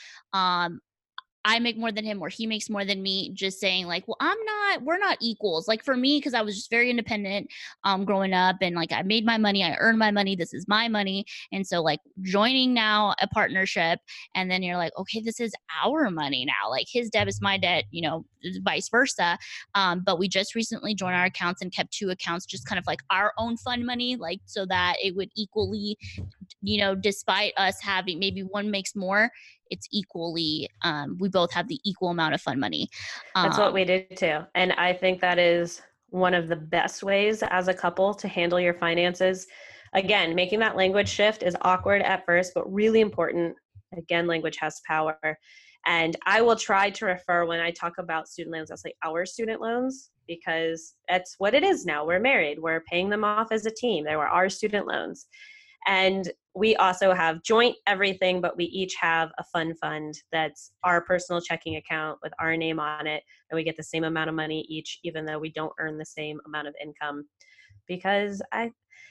I make more than him or he makes more than me, just saying like, well, we're not equals. Like for me, because I was just very independent growing up, and like I made my money, I earned my money, this is my money. And so like joining now a partnership, and then you're like, okay, this is our money now. Like his debt is my debt, vice versa. But we just recently joined our accounts and kept two accounts, just kind of like our own fund money, like so that it would equally, despite us having maybe one makes more, it's equally, we both have the equal amount of fund money. That's what we did too. And I think that is one of the best ways as a couple to handle your finances. Again, making that language shift is awkward at first, but really important. Again, language has power. And I will try to refer, when I talk about student loans, I'll say our student loans, because that's what it is now. We're married. We're paying them off as a team. They were our student loans. And we also have joint everything, but we each have a fund that's our personal checking account with our name on it. And we get the same amount of money each, even though we don't earn the same amount of income. Because I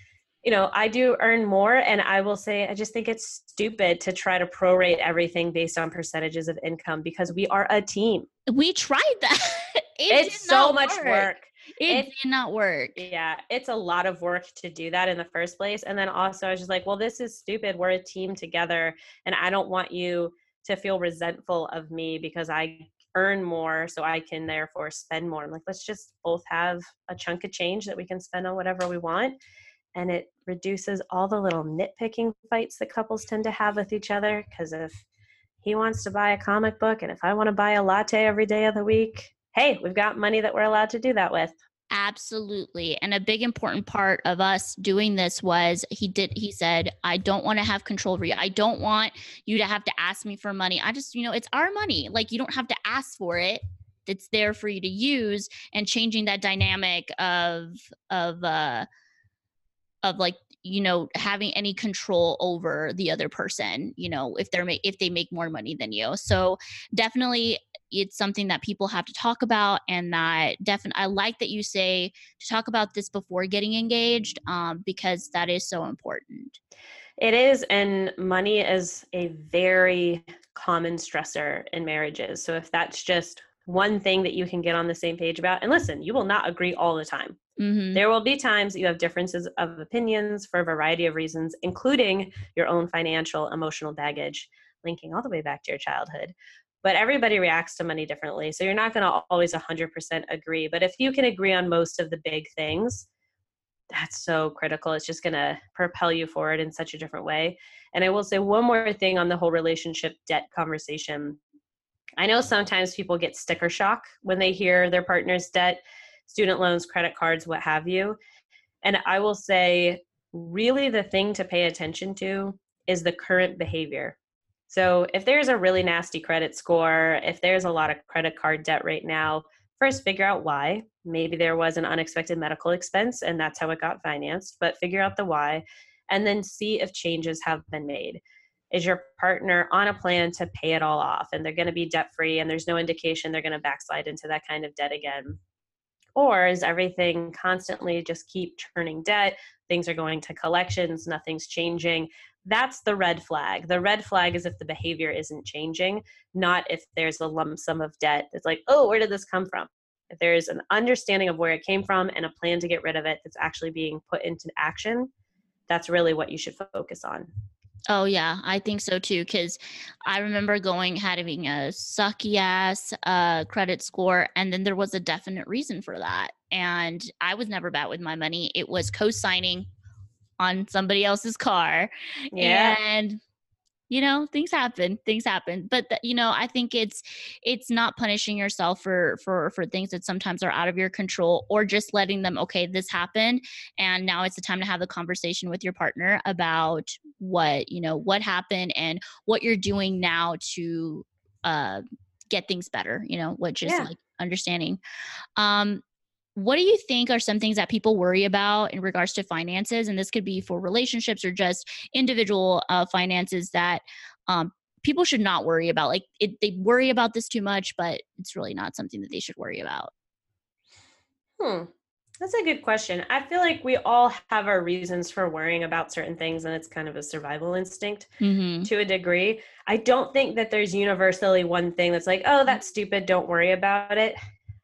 do earn more, and I will say, I just think it's stupid to try to prorate everything based on percentages of income, because we are a team. We tried that. It's so much work. It did not work. Yeah, it's a lot of work to do that in the first place. And then also I was just like, well, this is stupid. We're a team together, and I don't want you to feel resentful of me because I earn more, so I can therefore spend more. I'm like, let's just both have a chunk of change that we can spend on whatever we want. And it reduces all the little nitpicking fights that couples tend to have with each other. Because if he wants to buy a comic book and if I want to buy a latte every day of the week, hey, we've got money that we're allowed to do that with. Absolutely. And a big important part of us doing this was he said, I don't want to have control over you. I don't want you to have to ask me for money. I just, it's our money. Like you don't have to ask for it. It's there for you to use. And changing that dynamic of like, having any control over the other person, if they make more money than you. So definitely it's something that people have to talk about, and that I like that you say to talk about this before getting engaged, because that is so important. It is. And money is a very common stressor in marriages. So if that's just one thing that you can get on the same page about, and listen, you will not agree all the time. Mm-hmm. There will be times that you have differences of opinions for a variety of reasons, including your own financial, emotional baggage, linking all the way back to your childhood. but everybody reacts to money differently. So you're not going to always 100% agree. But if you can agree on most of the big things, that's so critical. It's just going to propel you forward in such a different way. And I will say one more thing on the whole relationship debt conversation. I know sometimes people get sticker shock when they hear their partner's debt, student loans, credit cards, what have you. And I will say, really, the thing to pay attention to is the current behavior. So if there's a really nasty credit score, if there's a lot of credit card debt right now, first figure out why. Maybe there was an unexpected medical expense and that's how it got financed, but figure out the why and then see if changes have been made. Is your partner on a plan to pay it all off and they're going to be debt free and there's no indication they're going to backslide into that kind of debt again? Or is everything constantly just keep churning debt? Things are going to collections, nothing's changing. That's the red flag. The red flag is if the behavior isn't changing, not if there's a lump sum of debt. It's like, oh, where did this come from? If there's an understanding of where it came from and a plan to get rid of it that's actually being put into action, that's really what you should focus on. Oh yeah, I think so too. Because I remember having a sucky ass credit score, and then there was a definite reason for that. And I was never bad with my money. It was co-signing on somebody else's car, Yeah. and things happen, but I think it's not punishing yourself for things that sometimes are out of your control, or just letting them, okay, this happened and now it's the time to have the conversation with your partner about what happened and what you're doing now to uh get things better, which is Yeah. like understanding. um what do you think are some things that people worry about in regards to finances? And this could be for relationships or just individual finances that people should not worry about. Like they worry about this too much, but it's really not something that they should worry about. Hmm. That's a good question. I feel like we all have our reasons for worrying about certain things, and it's kind of a survival instinct Mm-hmm. to a degree. I don't think that there's universally one thing that's like, oh, that's stupid, don't worry about it.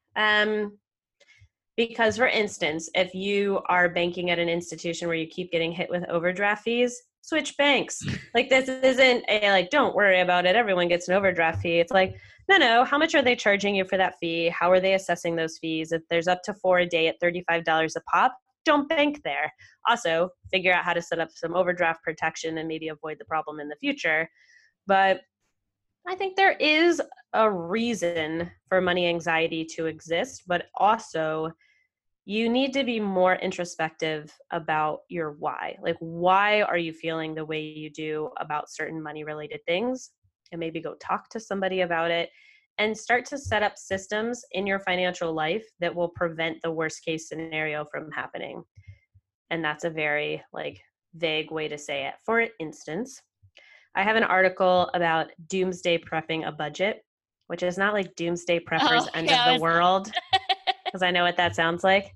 Um, because, for instance, if you are banking at an institution where you keep getting hit with overdraft fees, switch banks. Like, this isn't a, like, don't worry about it, everyone gets an overdraft fee. It's like, no, how much are they charging you for that fee? How are they assessing those fees? If there's up to 4 a day at $35 a pop, don't bank there. Also, figure out how to set up some overdraft protection and maybe avoid the problem in the future. But I think there is a reason for money anxiety to exist, but also you need to be more introspective about your why. Like, why are you feeling the way you do about certain money related things? And maybe go talk to somebody about it and start to set up systems in your financial life that will prevent the worst case scenario from happening. And that's a very vague way to say it. For instance, I have an article about doomsday prepping a budget, which is not like doomsday preppers Oh end of yeah, the world, because I know what that sounds like.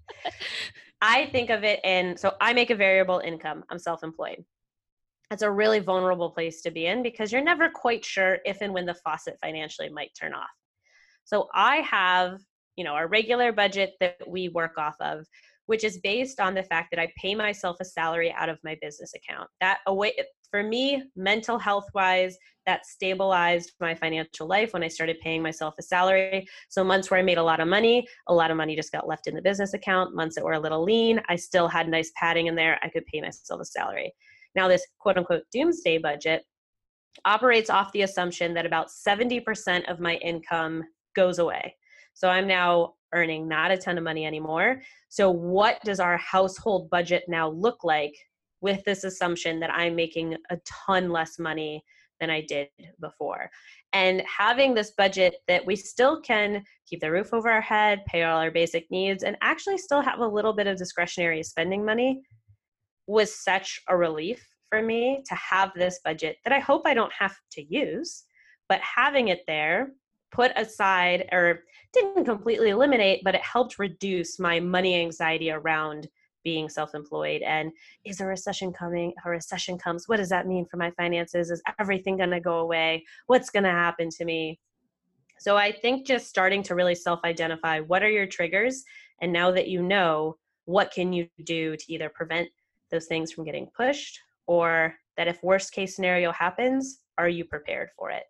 I think of it so I make a variable income. I'm self-employed. It's a really vulnerable place to be in because you're never quite sure if and when the faucet financially might turn off. So I have, a regular budget that we work off of, which is based on the fact that I pay myself a salary out of my business account. That away for me, mental health wise, that stabilized my financial life when I started paying myself a salary. So months where I made a lot of money just got left in the business account. Months that were a little lean, I still had nice padding in there. I could pay myself a salary. Now this quote unquote doomsday budget operates off the assumption that about 70% of my income goes away. So I'm now earning not a ton of money anymore. So what does our household budget now look like with this assumption that I'm making a ton less money than I did before? And having this budget that we still can keep the roof over our head, pay all our basic needs, and actually still have a little bit of discretionary spending money was such a relief for me to have this budget that I hope I don't have to use, but having it there put aside, or didn't completely eliminate, but it helped reduce my money anxiety around being self-employed. And is a recession coming? If a recession comes, what does that mean for my finances? Is everything going to go away? What's going to happen to me? So I think just starting to really self-identify what are your triggers, and now that you know, what can you do to either prevent those things from getting pushed, or that if worst case scenario happens, are you prepared for it?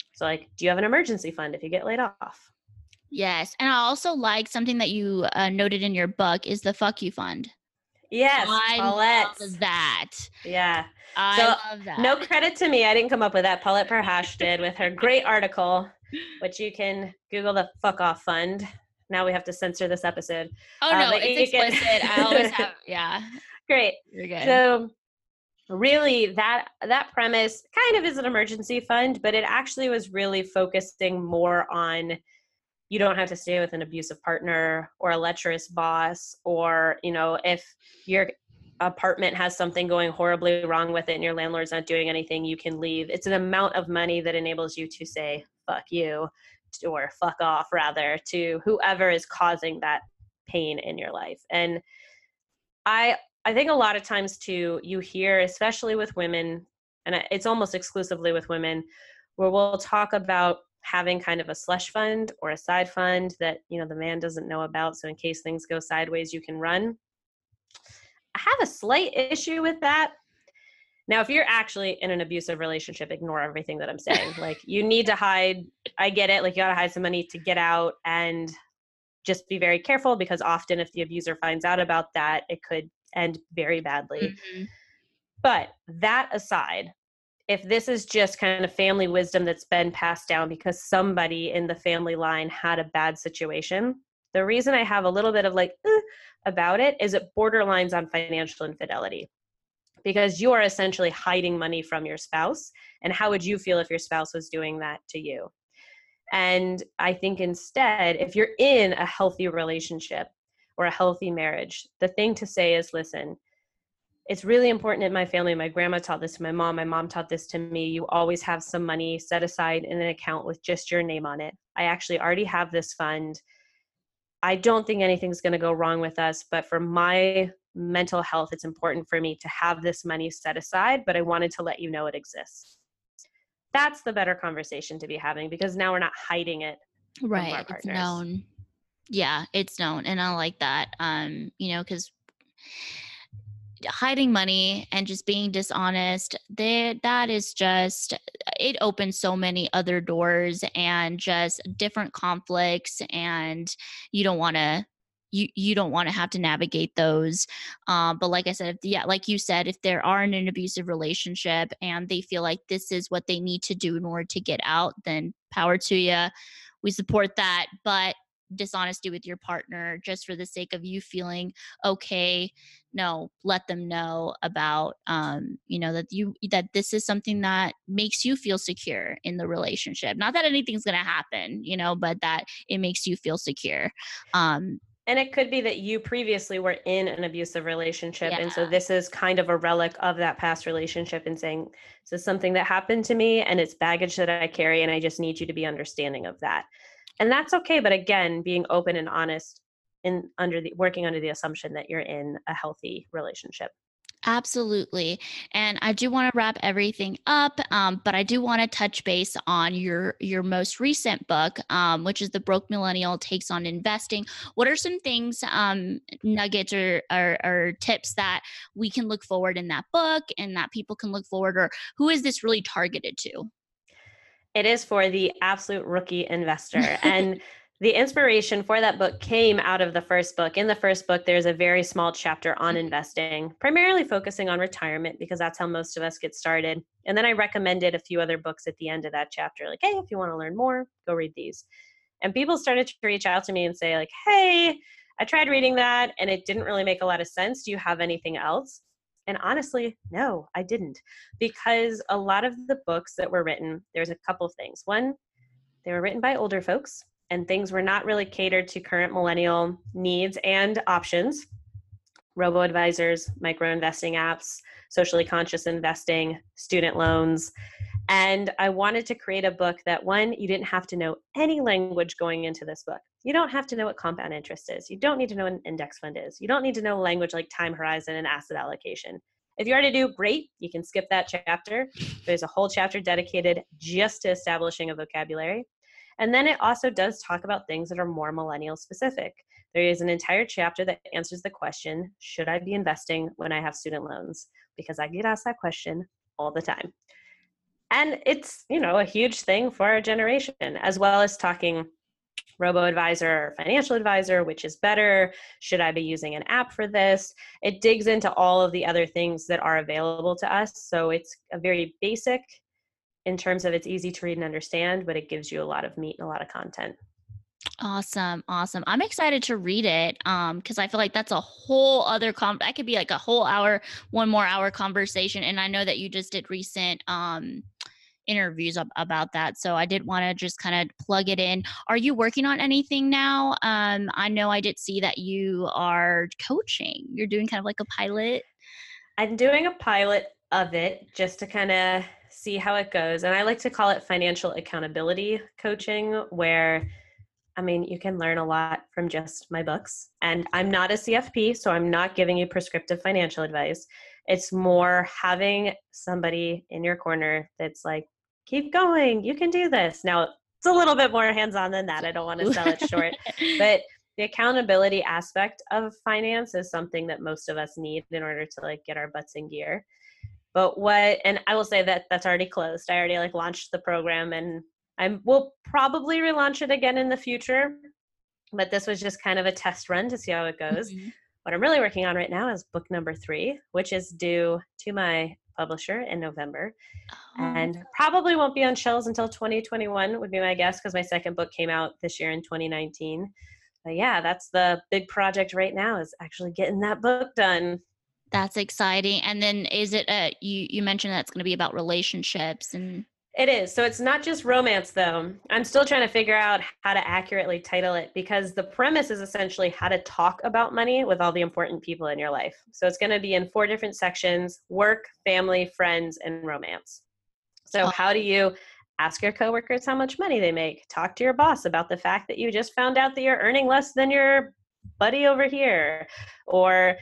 So like, do you have an emergency fund if you get laid off? Yes. And I also like something that you noted in your book is the fuck you fund. Yes, I Paulette's. love that. Yeah. I So love no that. credit to me. I didn't come up with that. Paulette Perhash did with her great article, which you can Google the fuck off fund. Now we have to censor this episode. Oh no, But it's you explicit. I always can have, yeah, great. you're good. So really that premise kind of is an emergency fund, but it actually was really focusing more on you don't have to stay with an abusive partner or a lecherous boss, or if your apartment has something going horribly wrong with it and your landlord's not doing anything, you can leave. It's an amount of money that enables you to say fuck you, or fuck off rather, to whoever is causing that pain in your life. And I think a lot of times too, you hear, especially with women, and it's almost exclusively with women, where we'll talk about having kind of a slush fund or a side fund that the man doesn't know about, so in case things go sideways you can run. I have a slight issue with that. Now if you're actually in an abusive relationship, ignore everything that I'm saying. Like, you need to hide. I get it, like, you gotta hide some money to get out, and just be very careful, because often if the abuser finds out about that, it could end very badly. Mhm. But that aside, if this is just kind of family wisdom that's been passed down because somebody in the family line had a bad situation, the reason I have a little bit of like about it is it borderlines on financial infidelity, because you are essentially hiding money from your spouse. And how would you feel if your spouse was doing that to you? And I think instead, if you're in a healthy relationship or a healthy marriage, the thing to say is, listen, it's really important in my family. My grandma taught this to my mom. My mom taught this to me. You always have some money set aside in an account with just your name on it. I actually already have this fund. I don't think anything's going to go wrong with us, but for my mental health, it's important for me to have this money set aside, but I wanted to let you know it exists. That's the better conversation to be having, because now we're not hiding it from our Right. It's partners. known. Yeah, it's known. And I like that. Because hiding money and just being dishonest, that is just, it opens so many other doors and just different conflicts, and you don't want to you don't want to have to navigate those. But like I said, yeah, like you said, if they are in an abusive relationship and they feel like this is what they need to do in order to get out, then power to you. We support that. But dishonesty with your partner just for the sake of you feeling okay, no, let them know about that this is something that makes you feel secure in the relationship, not that anything's going to happen, but that it makes you feel secure. um And it could be that you previously were in an abusive relationship. yeah. And so this is kind of a relic of that past relationship, and saying, this is something that happened to me and it's baggage that I carry. And I just need you to be understanding of that. And that's okay. But again, being open and honest, in working under the assumption that you're in a healthy relationship. Absolutely. And I do want to wrap everything up, but I do want to touch base on your most recent book, which is The Broke Millennial Takes on Investing. What are some things, nuggets or tips that we can look forward in that book and that people can look forward, or who is this really targeted to? It is for the absolute rookie investor. And the inspiration for that book came out of the first book. In the first book, there's a very small chapter on investing, primarily focusing on retirement, because that's how most of us get started. And then I recommended a few other books at the end of that chapter, like, hey, if you want to learn more, go read these. And people started to reach out to me and say, like, hey, I tried reading that and it didn't really make a lot of sense. Do you have anything else? And honestly, no, I didn't. Because a lot of the books that were written, there's a couple of things. One, they were written by older folks, and things were not really catered to current millennial needs and options. Robo advisors, micro investing apps, socially conscious investing, student loans. And I wanted to create a book that, one, you didn't have to know any language going into this book. You don't have to know what compound interest is. You don't need to know what an index fund is. You don't need to know language like time horizon and asset allocation. If you already do, great. You can skip that chapter. There's a whole chapter dedicated just to establishing a vocabulary. And then it also does talk about things that are more millennial specific. There is an entire chapter that answers the question, should I be investing when I have student loans? Because I get asked that question all the time. And it's, a huge thing for our generation, as well as talking robo-advisor or financial advisor, which is better? Should I be using an app for this? It digs into all of the other things that are available to us. So it's a very basic in terms of it's easy to read and understand, but it gives you a lot of meat and a lot of content. Awesome, awesome. I'm excited to read it because I feel like that's a whole other that could be like a whole hour, one more hour conversation. And I know that you just did recent interviews about that. So I did want to just kind of plug it in. Are you working on anything now? I know I did see that you are coaching. You're doing kind of like a pilot. I'm doing a pilot of it just to kind of see how it goes. And I like to call it financial accountability coaching, where you can learn a lot from just my books. And I'm not a CFP, so I'm not giving you prescriptive financial advice. It's more having somebody in your corner that's like, keep going, you can do this. Now, it's a little bit more hands on than that. I don't want to sell it short. But the accountability aspect of finance is something that most of us need in order to get our butts in gear. But and I will say that that's already closed. I already launched the program, and I will probably relaunch it again in the future. But this was just kind of a test run to see how it goes. Mhm. What I'm really working on right now is book number 3, which is due to my publisher in November, Oh, and probably won't be on shelves until 2021 would be my guess, because my second book came out this year in 2019. But yeah, that's the big project right now, is actually getting that book done. that's exciting. And then is it you mentioned that it's going to be about relationships and It is. So it's not just romance, though. I'm still trying to figure out how to accurately title it, because the premise is essentially how to talk about money with all the important people in your life. So it's going to be in 4 different sections: work, family, friends, and romance. So how do you ask your coworkers how much money they make? Talk to your boss about the fact that you just found out that you're earning less than your buddy over here. Or,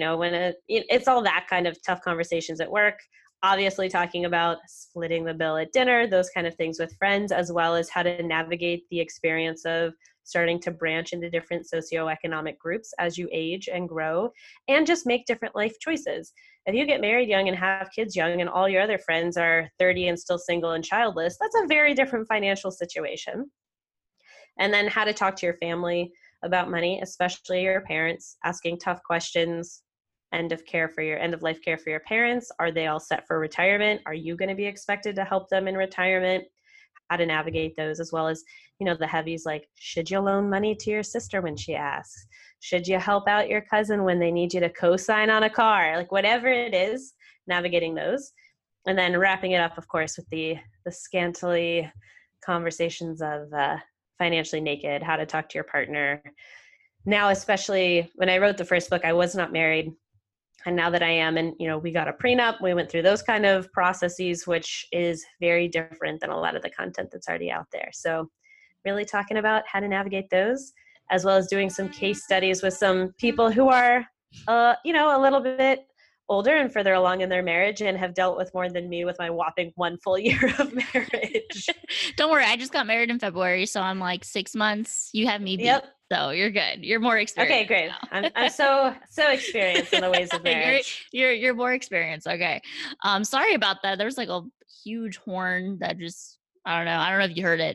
it's all that kind of tough conversations at work. Obviously, talking about splitting the bill at dinner, those kind of things with friends, as well as how to navigate the experience of starting to branch into different socioeconomic groups as you age and grow, and just make different life choices. If you get married young and have kids young and all your other friends are 30 and still single and childless, that's a very different financial situation. And then how to talk to your family about money, especially your parents, asking tough questions. End of life care for your parents. Are they all set for retirement? Are you going to be expected to help them in retirement? How to navigate those, as well as, the heavies, like, should you loan money to your sister when she asks? Should you help out your cousin when they need you to co-sign on a car? Like, whatever it is, navigating those. And then wrapping it up, of course, with the scantily conversations of financially naked, how to talk to your partner. Now, especially when I wrote the first book, I was not married. And now that I am, and we got a prenup, we went through those kind of processes, which is very different than a lot of the content that's already out there. So really talking about how to navigate those, as well as doing some case studies with some people who are, a little bit older and further along in their marriage and have dealt with more than me with my whopping 1 full year of marriage. don't worry, I just got married in February, so I'm like 6 months. You have me beat. Yep. So you're good. You're more Okay, experienced great. now. I'm so experienced in the ways of you're marriage. you're more experienced. Okay. Sorry about that. There's like a huge horn that just I don't know. I don't know if you heard it.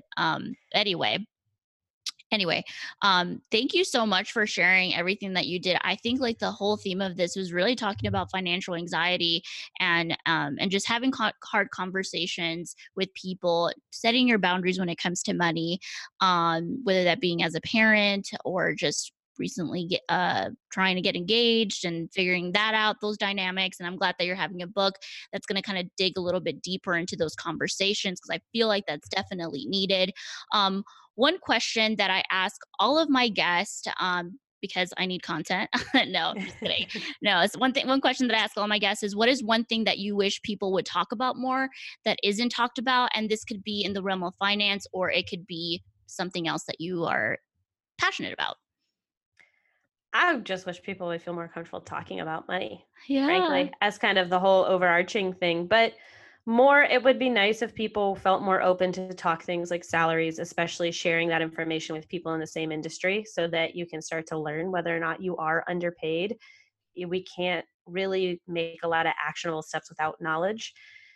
Anyway, thank you so much for sharing everything that you did. I think like the whole theme of this was really talking about financial anxiety and just having hard conversations with people, setting your boundaries when it comes to money, whether that being as a parent or just recently trying to get engaged and figuring that out, those dynamics. And I'm glad that you're having a book that's going to kind of dig a little bit deeper into those conversations, because I feel like that's definitely needed. um, One question that I ask all of my guests, because I need content. No, I'm just kidding. No, it's one thing. One question that I ask all my guests is, what is one thing that you wish people would talk about more that isn't talked about? And this could be in the realm of finance, or it could be something else that you are passionate about. I just wish people would feel more comfortable talking about money, Yeah. frankly, as kind of the whole overarching thing. But more, it would be nice if people felt more open to talk things like salaries, especially sharing that information with people in the same industry, so that you can start to learn whether or not you are underpaid. We can't really make a lot of actionable steps without knowledge.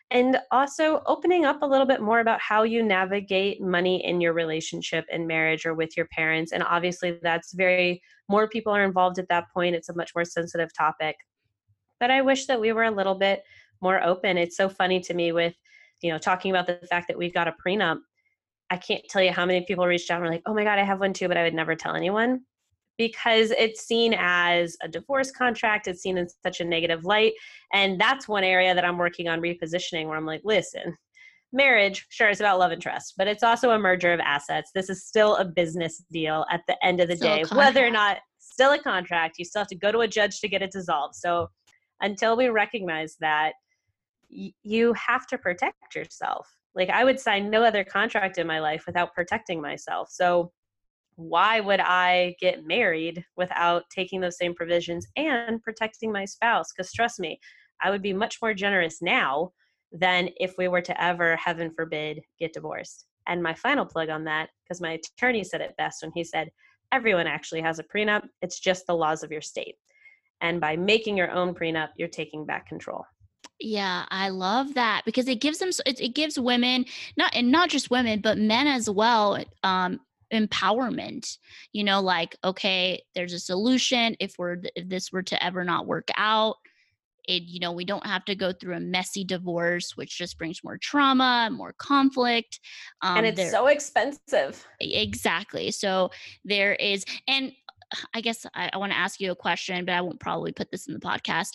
And also opening up a little bit more about how you navigate money in your relationship and marriage or with your parents. And obviously, that's more people are involved at that point. It's a much more sensitive topic. But I wish that we were a little bit more open. It's so funny to me with, talking about the fact that we've got a prenup. I can't tell you how many people reached out and were like, oh my God, I have one too, but I would never tell anyone because it's seen as a divorce contract. It's seen in such a negative light. And that's one area that I'm working on repositioning where I'm like, listen, marriage, sure, it's about love and trust, but it's also a merger of assets. This is still a business deal at the end of the day, whether or not still a contract, you still have to go to a judge to get it dissolved. So until we recognize that, you have to protect yourself. Like I would sign no other contract in my life without protecting myself. So why would I get married without taking those same provisions and protecting my spouse? Because trust me, I would be much more generous now than if we were to ever, heaven forbid, get divorced. And my final plug on that, because my attorney said it best when he said, everyone actually has a prenup. It's just the laws of your state. And by making your own prenup, you're taking back control. Yeah, I love that because it gives them, it gives women, not just women, but men as well, empowerment, like, okay, there's a solution. If this were to ever not work out, we don't have to go through a messy divorce, which just brings more trauma, more conflict. And it's so expensive. Exactly. So there is, and I guess I want to ask you a question, but I won't probably put this in the podcast.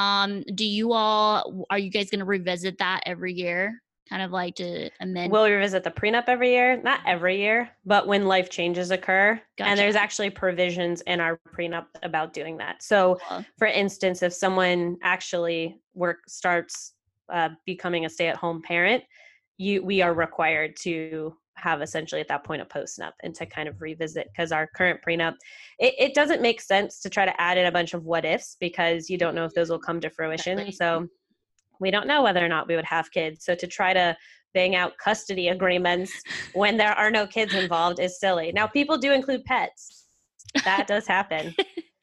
Are you guys going to revisit that every year? Kind of like to amend? We'll revisit the prenup every year, not every year, but when life changes occur. Gotcha. And there's actually provisions in our prenup about doing that. So for instance, if someone actually starts becoming a stay-at-home parent, we are required to have essentially at that point a post-nup and to kind of revisit, because our current prenup, it doesn't make sense to try to add in a bunch of what ifs because you don't know if those will come to fruition. Exactly. So we don't know whether or not we would have kids. So to try to bang out custody agreements when there are no kids involved is silly. Now, people do include pets. That does happen.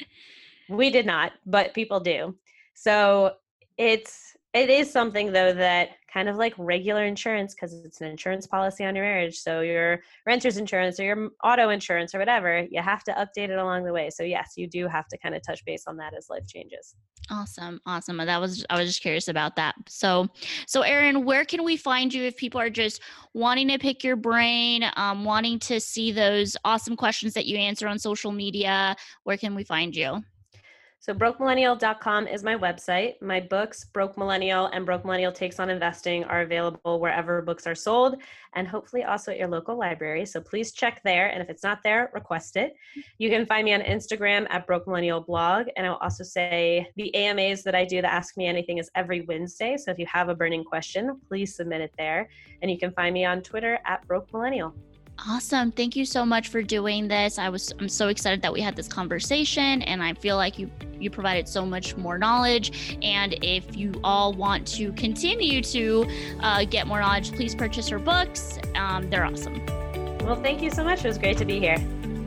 We did not, but people do. So it is something, though, that kind of like regular insurance, because it's an insurance policy on your marriage. So your renter's insurance or your auto insurance or whatever, you have to update it along the way. So yes, you do have to kind of touch base on that as life changes. Awesome. I was just curious about that. So Erin, where can we find you if people are just wanting to pick your brain, wanting to see those awesome questions that you answer on social media? Where can we find you? So brokemillennial.com is my website. My books, Broke Millennial and Broke Millennial Takes on Investing, are available wherever books are sold and hopefully also at your local library. So please check there. And if it's not there, request it. You can find me on Instagram at Broke Millennial Blog. And I'll also say the AMAs that I do, the Ask Me Anything, is every Wednesday. So if you have a burning question, please submit it there. And you can find me on Twitter at Broke Millennial. Awesome. Thank you so much for doing this. I'm so excited that we had this conversation, and I feel like you provided so much more knowledge. And if you all want to continue to get more knowledge, please purchase her books. They're awesome. Well, thank you so much. It was great to be here.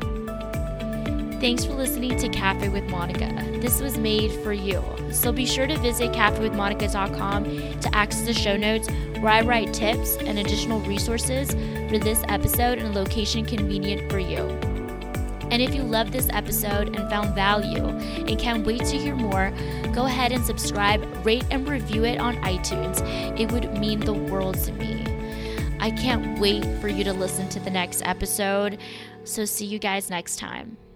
Thanks for listening to Cafe with Monica. This was made for you. So be sure to visit cafewithmonica.com to access the show notes where I write tips and additional resources for this episode in a location convenient for you. And if you loved this episode and found value and can't wait to hear more, go ahead and subscribe, rate, and review it on iTunes. It would mean the world to me. I can't wait for you to listen to the next episode. So see you guys next time.